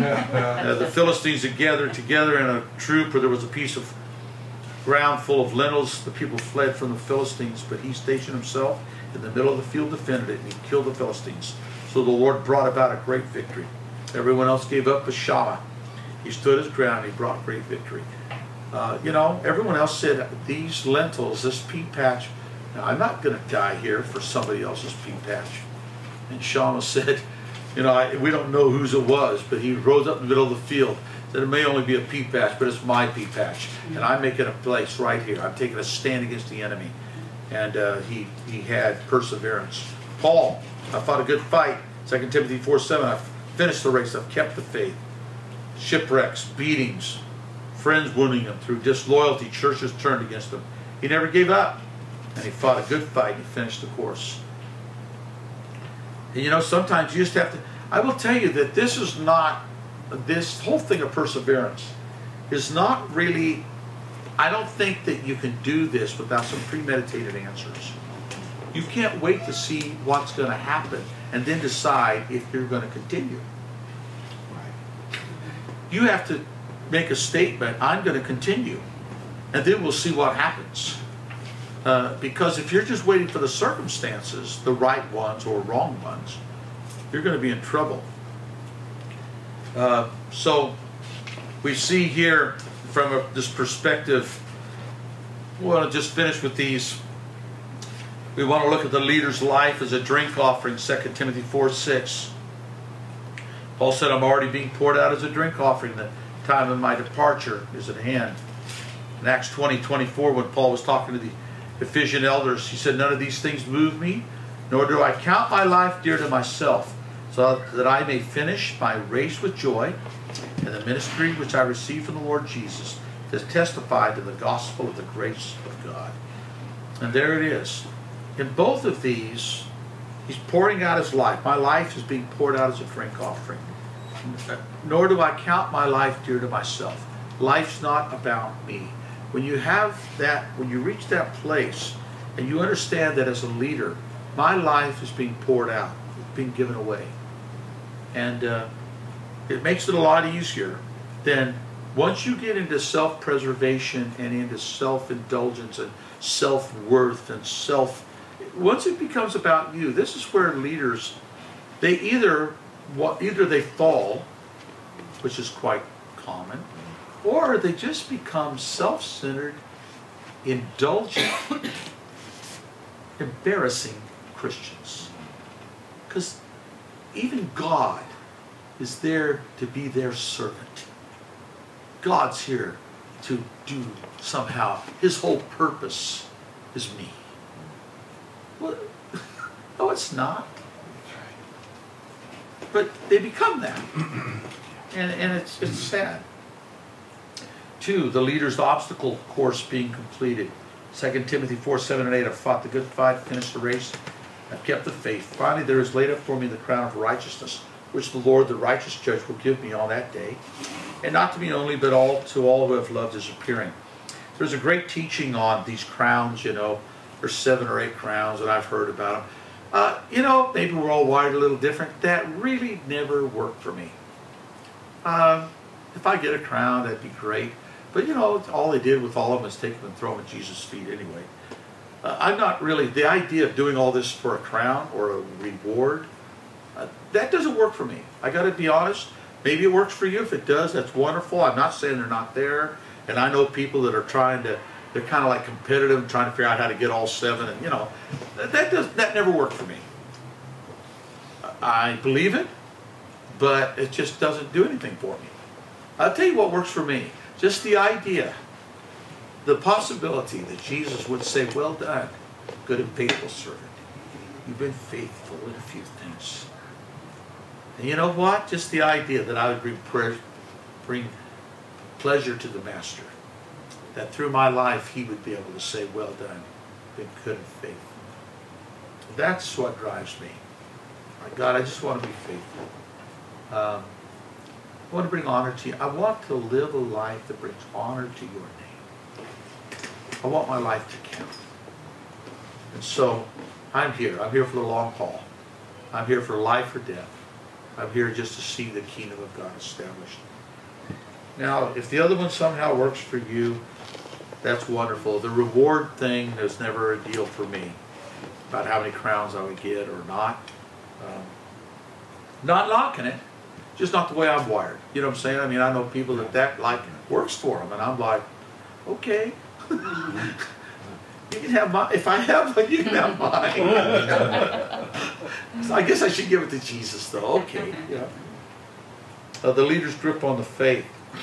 The Philistines had gathered together in a troop where there was a piece of ground full of lentils. The people fled from the Philistines, but he stationed himself in the middle of the field, defended it, and he killed the Philistines. So the Lord brought about a great victory. Everyone else gave up, but Shammah, he stood his ground, he brought great victory. You know, everyone else said, these lentils, this pea patch, now, I'm not going to die here for somebody else's pea patch. And Shauna said, you know, we don't know whose it was, but he rose up in the middle of the field, said it may only be a pea patch, but it's my pea patch. And I'm making a place right here. I'm taking a stand against the enemy. And he had perseverance. Paul, I fought a good fight. 2 Timothy 4:7, I've finished the race. I've kept the faith. Shipwrecks, beatings, friends wounding him through disloyalty, churches turned against him. He never gave up. And he fought a good fight and he finished the course. And you know, sometimes you just have to, I will tell you that this is not, this whole thing of perseverance is not really, I don't think that you can do this without some premeditated answers. You can't wait to see what's going to happen and then decide if you're going to continue. You have to make a statement, I'm going to continue, and then we'll see what happens. Because if you're just waiting for the circumstances, the right ones or wrong ones, you're going to be in trouble. So we see here from this perspective, we want to just finish with these. We want to look at the leader's life as a drink offering, 2 Timothy 4:6. Paul said, I'm already being poured out as a drink offering. The time of my departure is at hand. In Acts 20:24, when Paul was talking to the Ephesian elders, he said, none of these things move me, nor do I count my life dear to myself, so that I may finish my race with joy and the ministry which I received from the Lord Jesus to testify to the gospel of the grace of God. And there it is. In both of these, he's pouring out his life. My life is being poured out as a drink offering. Nor do I count my life dear to myself. Life's not about me. When you have that, when you reach that place and you understand that as a leader, my life is being poured out, it's being given away. And it makes it a lot easier than once you get into self-preservation and into self-indulgence and self-worth and once it becomes about you, this is where leaders, they either they fall, which is quite common, or they just become self-centered, indulgent, embarrassing Christians. Because even God is there to be their servant. God's here to do somehow, his whole purpose is me. Well, no, it's not. But they become that. And it's sad. 2, the leader's obstacle course being completed. 2 Timothy 4:7-8, I've fought the good fight, finished the race, I've kept the faith. Finally, there is laid up for me the crown of righteousness, which the Lord, the righteous judge, will give me on that day. And not to me only, but to all who have loved his appearing. There's a great teaching on these crowns, you know. There's 7 or 8 crowns, and I've heard about them. You know, maybe we're all wired a little different. That really never worked for me. If I get a crown, that'd be great. But, you know, all they did with all of them is take them and throw them at Jesus' feet anyway. I'm not really, the idea of doing all this for a crown or a reward, that doesn't work for me. I got to be honest. Maybe it works for you. If it does, that's wonderful. I'm not saying they're not there. And I know people that are trying to, they're kind of like competitive, trying to figure out how to get all 7. And, you know, that never worked for me. I believe it, but it just doesn't do anything for me. I'll tell you what works for me. Just the idea, the possibility that Jesus would say, well done, good and faithful servant. You've been faithful in a few things. And you know what? Just the idea that I would bring pleasure to the Master. That through my life he would be able to say, well done, been good and faithful. That's what drives me. My God, I just want to be faithful. I want to bring honor to you. I want to live a life that brings honor to your name. I want my life to count. And so I'm here. I'm here for the long haul. I'm here for life or death. I'm here just to see the kingdom of God established. Now, if the other one somehow works for you, that's wonderful. The reward thing is never a deal for me about how many crowns I would get or not. Not knocking it, just not the way I'm wired. You know what I'm saying? I mean, I know people that like works for them, and I'm like, Okay. You can have mine. If I have one, you can have mine. So I guess I should give it to Jesus, though. Okay. Yeah. The leader's grip on the faith.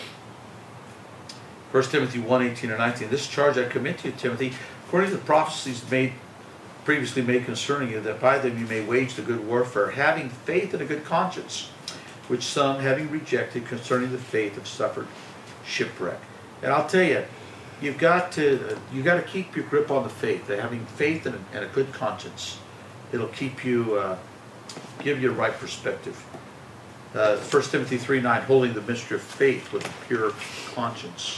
1 Timothy 1:18 and 19. This charge I commit to you, Timothy, according to the prophecies previously made concerning you, that by them you may wage the good warfare, having faith and a good conscience, which some, having rejected concerning the faith, have suffered shipwreck. And I'll tell you, you've got to keep your grip on the faith. Having faith and a good conscience, it'll keep you, give you a right perspective. 1 Timothy 3:9, holding the mystery of faith with a pure conscience.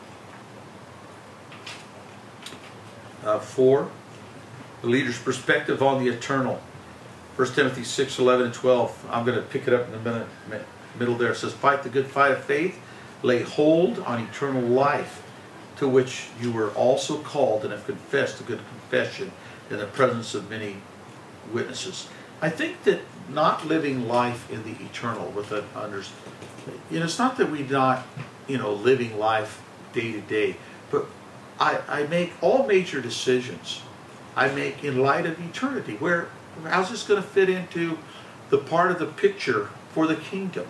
4, the leader's perspective on the eternal. 1 Timothy 6:11 and 12. I'm going to pick it up in the middle there. It says, fight the good fight of faith, lay hold on eternal life, to which you were also called and have confessed a good confession in the presence of many witnesses. I think that not living life in the eternal with an it's not that we're not, living life day to day, but I make all major decisions I make in light of eternity. How's this going to fit into the part of the picture for the kingdom?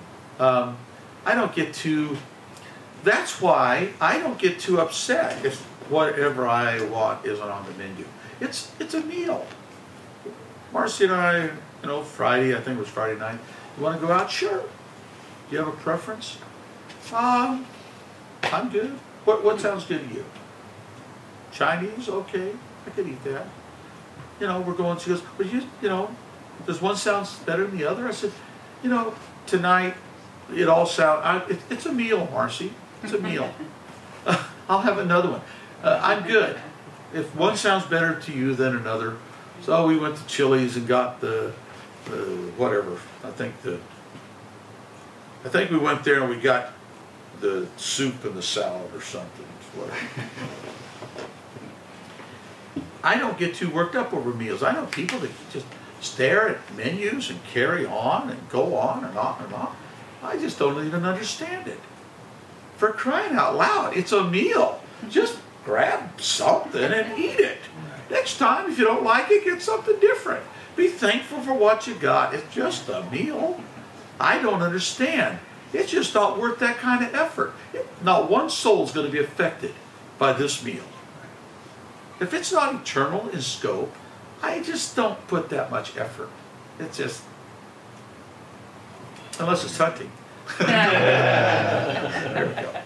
That's why I don't get too upset if whatever I want isn't on the menu. It's a meal. Marcy and I, Friday, I think it was Friday night, you want to go out? Sure. Do you have a preference? I'm good. What sounds good to you? Chinese? Okay. I could eat that. We're going, she goes, well, does one sound better than the other? I said, tonight, it all sounds, it's a meal, Marcy. It's a meal. I'll have another one. I'm good. If one sounds better to you than another. So we went to Chili's and got the whatever. I think we went there and we got the soup and the salad or something. Whatever. I don't get too worked up over meals. I know people that just stare at menus and carry on and go on and on and on. I just don't even understand it. For crying out loud, it's a meal. Just grab something and eat it. Next time, if you don't like it, get something different. Be thankful for what you got. It's just a meal. I don't understand. It's just not worth that kind of effort. Not one soul is going to be affected by this meal. If it's not eternal in scope, I just don't put that much effort. It's just, unless it's hunting. There we go.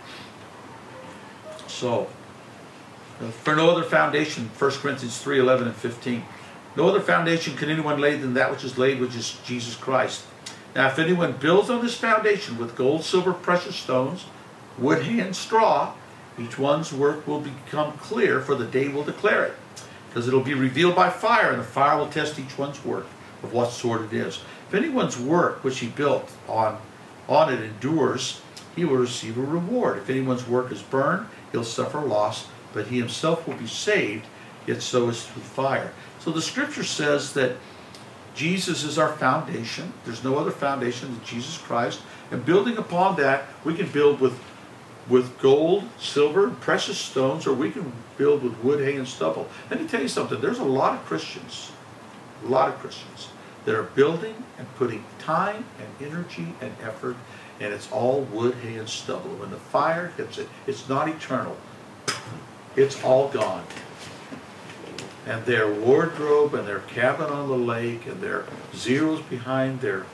So, for no other foundation, 1 Corinthians 3:11 and 15. No other foundation can anyone lay than that which is laid, which is Jesus Christ. Now, if anyone builds on this foundation with gold, silver, precious stones, wood, hay, and straw, each one's work will become clear, for the day will declare it. Because it will be revealed by fire, and the fire will test each one's work of what sort it is. If anyone's work which he built on it endures, he will receive a reward. If anyone's work is burned, he'll suffer loss, but he himself will be saved, yet so is through fire. So the scripture says that Jesus is our foundation. There's no other foundation than Jesus Christ. And building upon that, we can build with gold, silver, and precious stones, or we can build with wood, hay, and stubble. Let me tell you something. There's a lot of Christians that are building and putting time and energy and effort, and it's all wood, hay, and stubble. When the fire hits it, it's not eternal. It's all gone. And their wardrobe and their cabin on the lake and their zeros behind their,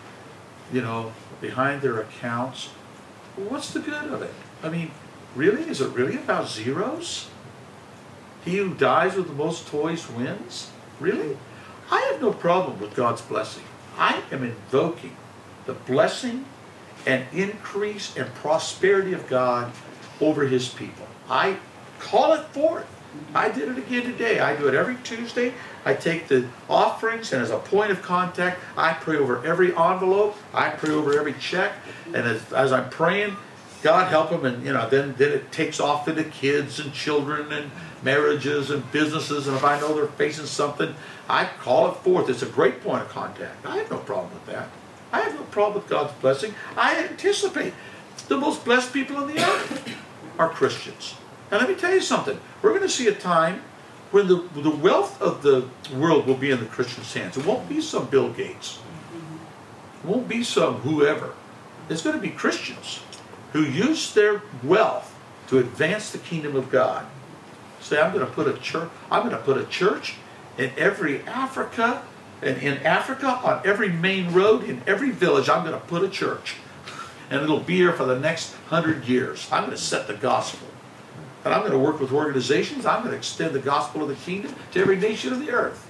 behind their accounts. What's the good of it? I mean, really? Is it really about zeros? He who dies with the most toys wins? Really? I have no problem with God's blessing. I am invoking the blessing and increase and prosperity of God over His people. I call it forth. I did it again today. I do it every Tuesday. I take the offerings, and as a point of contact, I pray over every envelope. I pray over every check. And as I'm praying, God help them, and then it takes off into kids and children and marriages and businesses. And if I know they're facing something, I call it forth. It's a great point of contact. I have no problem with that. I have no problem with God's blessing. I anticipate the most blessed people on the earth are Christians. And let me tell you something. We're going to see a time when the wealth of the world will be in the Christians' hands. It won't be some Bill Gates. It won't be some whoever. It's going to be Christians who use their wealth to advance the kingdom of God. Say, I'm going to put a church. I'm going to put a church in every Africa, and in Africa, on every main road, in every village, I'm going to put a church, and it'll be here for the next 100 years. I'm going to set the gospel, and I'm going to work with organizations. I'm going to extend the gospel of the kingdom to every nation of the earth.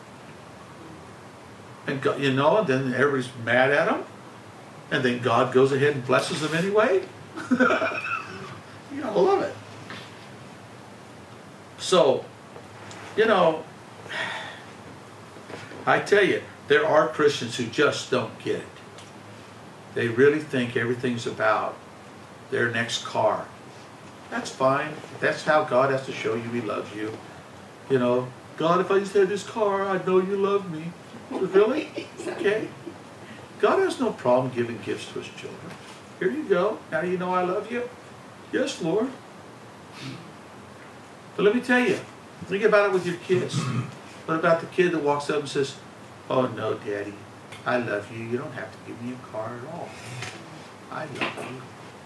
And you know, and then everybody's mad at them, and then God goes ahead and blesses them anyway. You know, I love it. So, you know, I tell you, there are Christians who just don't get it. They really think everything's about their next car. That's fine. That's how God has to show you He loves you. You know, God, if I just had this car, I'd know you love me. Really? Okay. God has no problem giving gifts to His children. Here you go. Now you know I love you. Yes, Lord. But let me tell you, think about it with your kids. What about the kid that walks up and says, oh no, Daddy, I love you. You don't have to give me a car at all. I love you.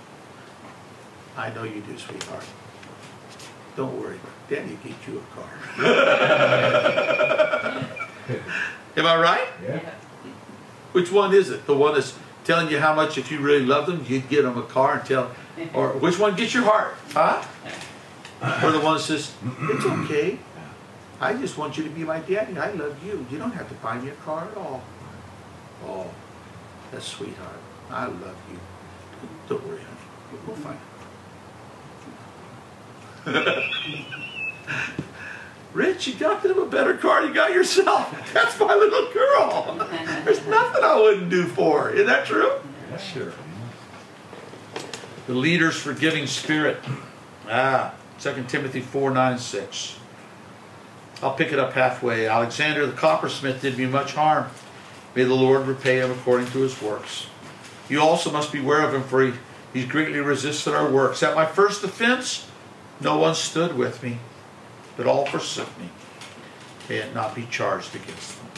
I know you do, sweetheart. Don't worry. Daddy will get you a car. Am I right? Yeah. Which one is it? The one that's telling you how much, if you really love them, you'd get them a car and tell, or which one gets your heart? Huh? Or the one that says, it's okay. I just want you to be my daddy. I love you. You don't have to buy me a car at all. Oh, that's sweetheart. I love you. Don't worry, honey. We'll find it. Rich, you got them a better car than you got yourself. That's my little girl. There's nothing I wouldn't do for her. Isn't that true? Yeah, sure. The leader's forgiving spirit. 2 Timothy 4:9-6. I'll pick it up halfway. Alexander the coppersmith did me much harm. May the Lord repay him according to his works. You also must beware of him, for he's greatly resisted our works. At my first offense, no one stood with me, but all forsook me. May it not be charged against them.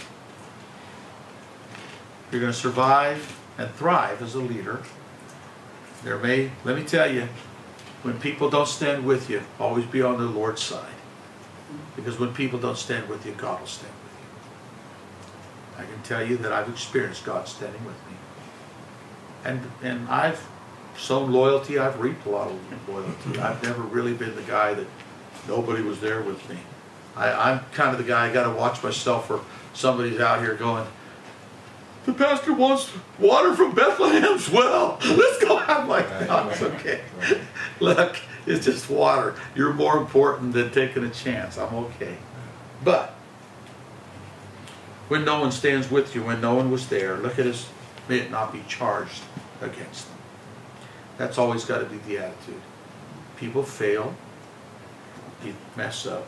If you're going to survive and thrive as a leader, let me tell you, when people don't stand with you, always be on the Lord's side. Because when people don't stand with you, God will stand with you. I can tell you that I've experienced God standing with me. And I've sown loyalty, I've reaped a lot of loyalty. I've never really been the guy that nobody was there with me. I'm kind of the guy, I got to watch myself, or somebody's out here going, the pastor wants water from Bethlehem's well. Let's go. I'm like, no, it's okay. Look, it's just water. You're more important than taking a chance. I'm okay. But when no one stands with you, when no one was there, look at us, may it not be charged against them. That's always got to be the attitude. People fail. You mess up.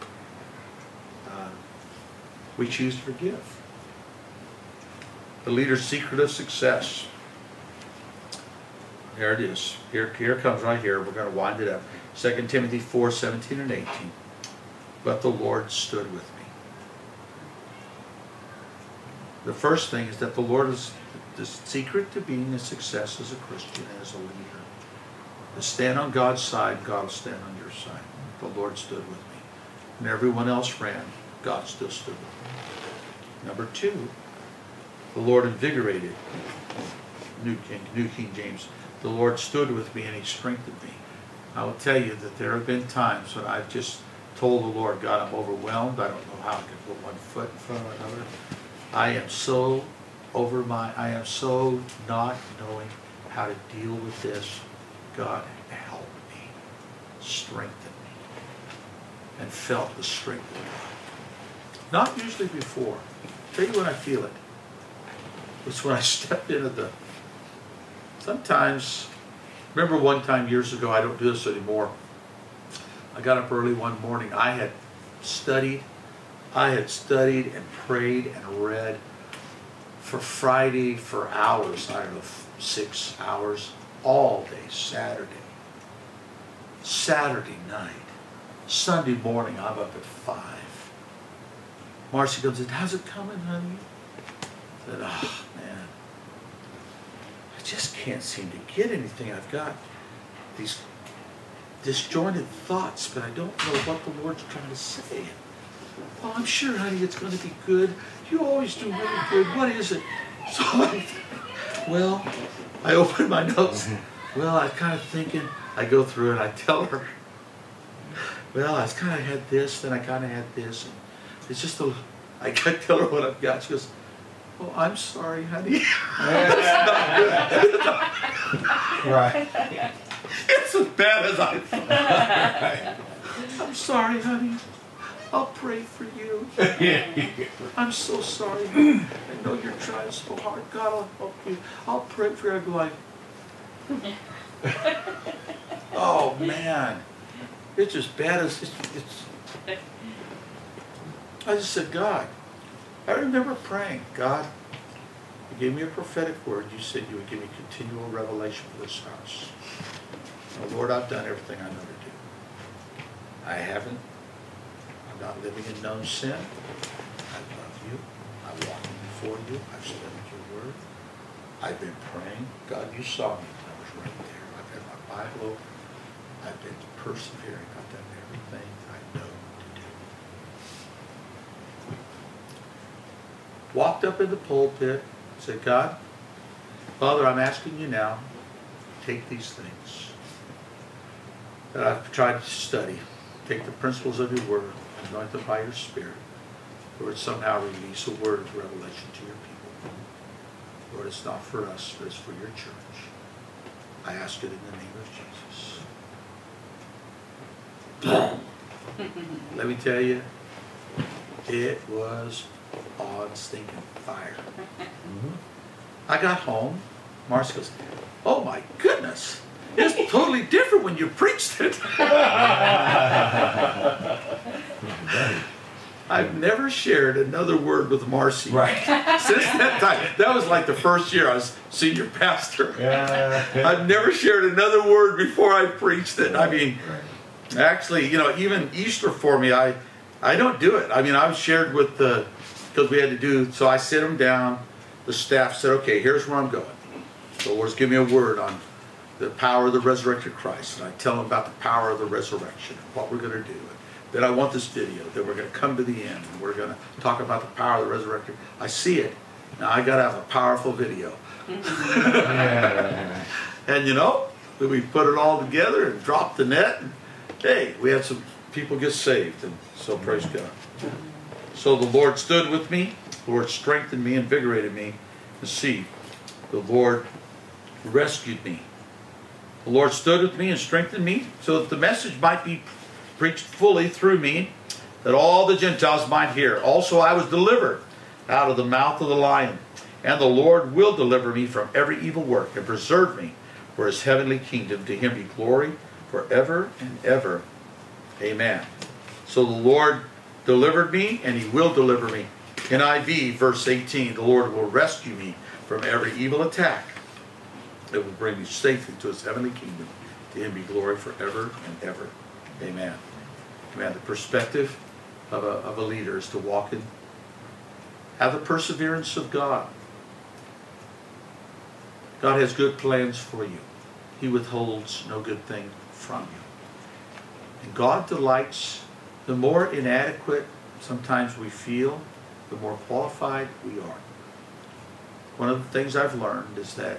We choose to forgive. The leader's secret of success. There it is. Here it comes right here. We're going to wind it up. 2 Timothy 4:17-18. But the Lord stood with me. The first thing is that the Lord is the secret to being a success as a Christian, as a leader. To stand on God's side, God will stand on your side. The Lord stood with me. When everyone else ran, God still stood with me. Number two, the Lord invigorated. New King James. The Lord stood with me and He strengthened me. I will tell you that there have been times when I've just told the Lord, God, I'm overwhelmed. I don't know how I can put one foot in front of another. I am so not knowing how to deal with this. God, help me. Strengthen me. And felt the strength of God. Not usually before. I'll tell you when I feel it. It's when I stepped into the... Sometimes, remember one time years ago, I don't do this anymore. I got up early one morning. I had studied and prayed and read for Friday for hours. I don't know, 6 hours, all day Saturday. Saturday night. Sunday morning, I'm up at 5. Marcy comes in, how's it coming, honey? I said, oh, man, I just can't seem to get anything. I've got these disjointed thoughts, but I don't know what the Lord's trying to say. Oh, I'm sure, honey, it's going to be good. You always do really good. What is it? So I open my notes. Well, I was kind of thinking, I go through and I tell her, well, I kind of had this, then I kind of had this. And it's just I tell her what I've got. She goes, oh, I'm sorry, honey. It's not good. Right. It's as bad as I thought. I'm sorry, honey. I'll pray for you. I'm so sorry. I know you're trying so hard. God will help you. I'll pray for you. I'm like, oh man, it's as bad as it's. I just said, God, I remember praying, God, you gave me a prophetic word. You said you would give me continual revelation for this house. Now, Lord, I've done everything I know to do. I haven't. I'm not living in known sin. I love you. I'm walking before you. I've studied your word. I've been praying. God, you saw me. I was right there. I've had my Bible open. I've been persevering. I've done everything I know to do. Walked up in the pulpit, said, God, Father, I'm asking you now, take these things that I've tried to study. Take the principles of your word, anoint them by your Spirit. Lord, somehow release a word of revelation to your people. Lord, it's not for us, but it's for your church. I ask it in the name of Jesus. Let me tell you, it was on stinking fire. I got home. Marcy goes, oh my goodness. It's totally different when you preached it. I've never shared another word with Marcy. Right. Since that time. That was like the first year I was senior pastor. Yeah. I've never shared another word before I preached it. I mean, actually, you know, even Easter for me, I don't do it. I mean, I was shared with because we had to do, so I sit them down. The staff said, okay, here's where I'm going. The Lord's give me a word on the power of the resurrected Christ. And I tell them about the power of the resurrection and what we're going to do. And then I want this video, that we're going to come to the end. And we're going to talk about the power of the resurrection. I see it. Now I got to have a powerful video. And you know, we put it all together and dropped the net. And hey, we had some people get saved. And so praise God. So the Lord stood with me. The Lord strengthened me, invigorated me. And see, the Lord rescued me. The Lord stood with me and strengthened me so that the message might be preached fully through me, that all the Gentiles might hear. Also I was delivered out of the mouth of the lion. And the Lord will deliver me from every evil work and preserve me for his heavenly kingdom. To him be glory forever and ever. Amen. So the Lord delivered me and he will deliver me. NIV verse 18, the Lord will rescue me from every evil attack. It will bring me safely to his heavenly kingdom. To him be glory forever and ever. Amen. Amen. The perspective of a leader is to walk in, have the perseverance of God. God has good plans for you. He withholds no good thing from you. And God delights, the more inadequate sometimes we feel, the more qualified we are. One of the things I've learned is that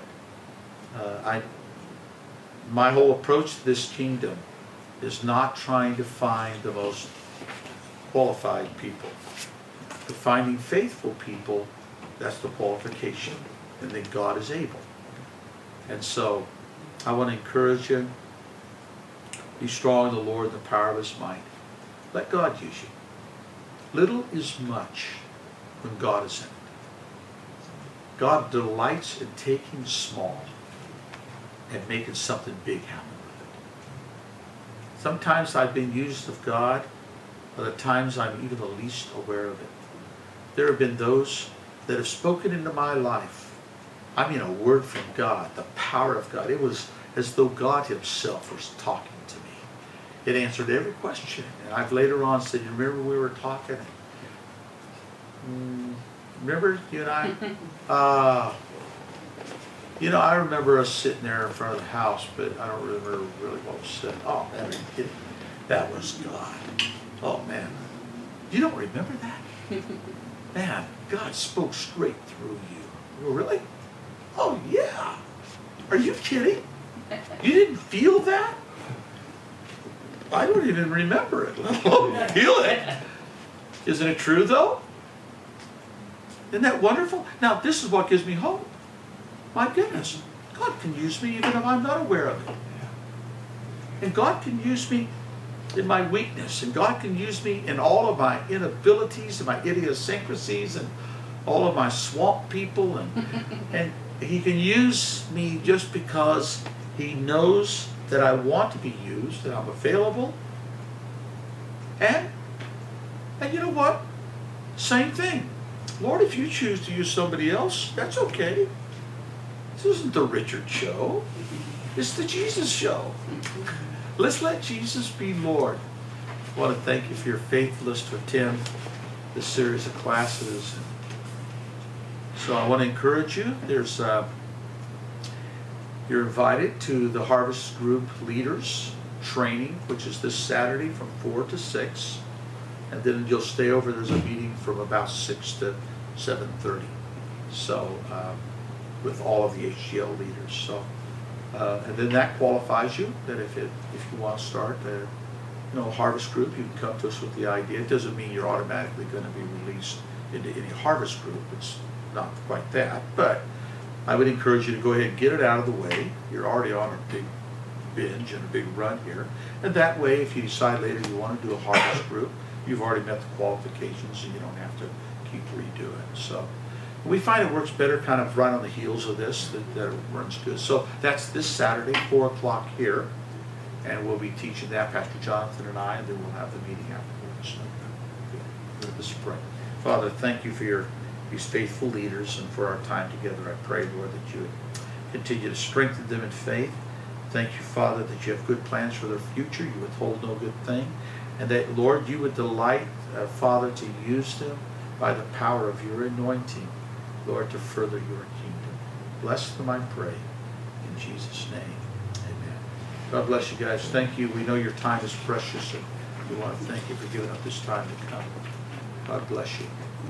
my whole approach to this kingdom is not trying to find the most qualified people. But finding faithful people, that's the qualification. And then God is able. And so I want to encourage you, be strong in the Lord and the power of his might. Let God use you. Little is much when God is in it. God delights in taking small and making something big happen with it. Sometimes I've been used of God, other times I'm even the least aware of it. There have been those that have spoken into my life. I mean, a word from God, the power of God. It was as though God himself was talking to me. It answered every question. And I've later on said, you remember we were talking? Remember you and I? You know, I remember us sitting there in front of the house, but I don't remember really what was said. Oh, man, are you kidding? That was God. Oh, man. You don't remember that? Man, God spoke straight through you. Oh, really? Oh, yeah. Are you kidding? You didn't feel that? I don't even remember it, let alone feel it. Isn't it true, though? Isn't that wonderful? Now, this is what gives me hope. My goodness, God can use me even if I'm not aware of it. And God can use me in my weakness. And God can use me in all of my inabilities and my idiosyncrasies and all of my swamp people. And He can use me just because He knows that I want to be used, that I'm available. And you know what? Same thing. Lord, if you choose to use somebody else, that's okay. This isn't the Richard show. It's the Jesus show. Let's let Jesus be Lord. I want to thank you for your faithfulness to attend this series of classes. So I want to encourage you. You're invited to the Harvest Group Leaders Training, which is this Saturday from 4 to 6. And then you'll stay over. There's a meeting from about 6 to 7:30. So, with all of the HGL leaders. So, and then that qualifies you that if you want to start a harvest group, you can come to us with the idea. It doesn't mean you're automatically going to be released into any harvest group. It's not quite that, but I would encourage you to go ahead and get it out of the way. You're already on a big binge and a big run here, and that way, if you decide later you want to do a harvest group, you've already met the qualifications, and you don't have to keep redoing. So. We find it works better kind of right on the heels of this, that it runs good. So that's this Saturday, 4 o'clock here, and we'll be teaching that, Pastor Jonathan and I, and then we'll have the meeting afterwards. Let's pray. Father, thank you for these faithful leaders and for our time together. I pray, Lord, that you would continue to strengthen them in faith. Thank you, Father, that you have good plans for their future. You withhold no good thing. And that, Lord, you would delight, Father, to use them by the power of your anointing, Lord, to further your kingdom. Bless them, I pray, in Jesus' name. Amen. God bless you guys. Thank you. We know your time is precious, and we want to thank you for giving up this time to come. God bless you.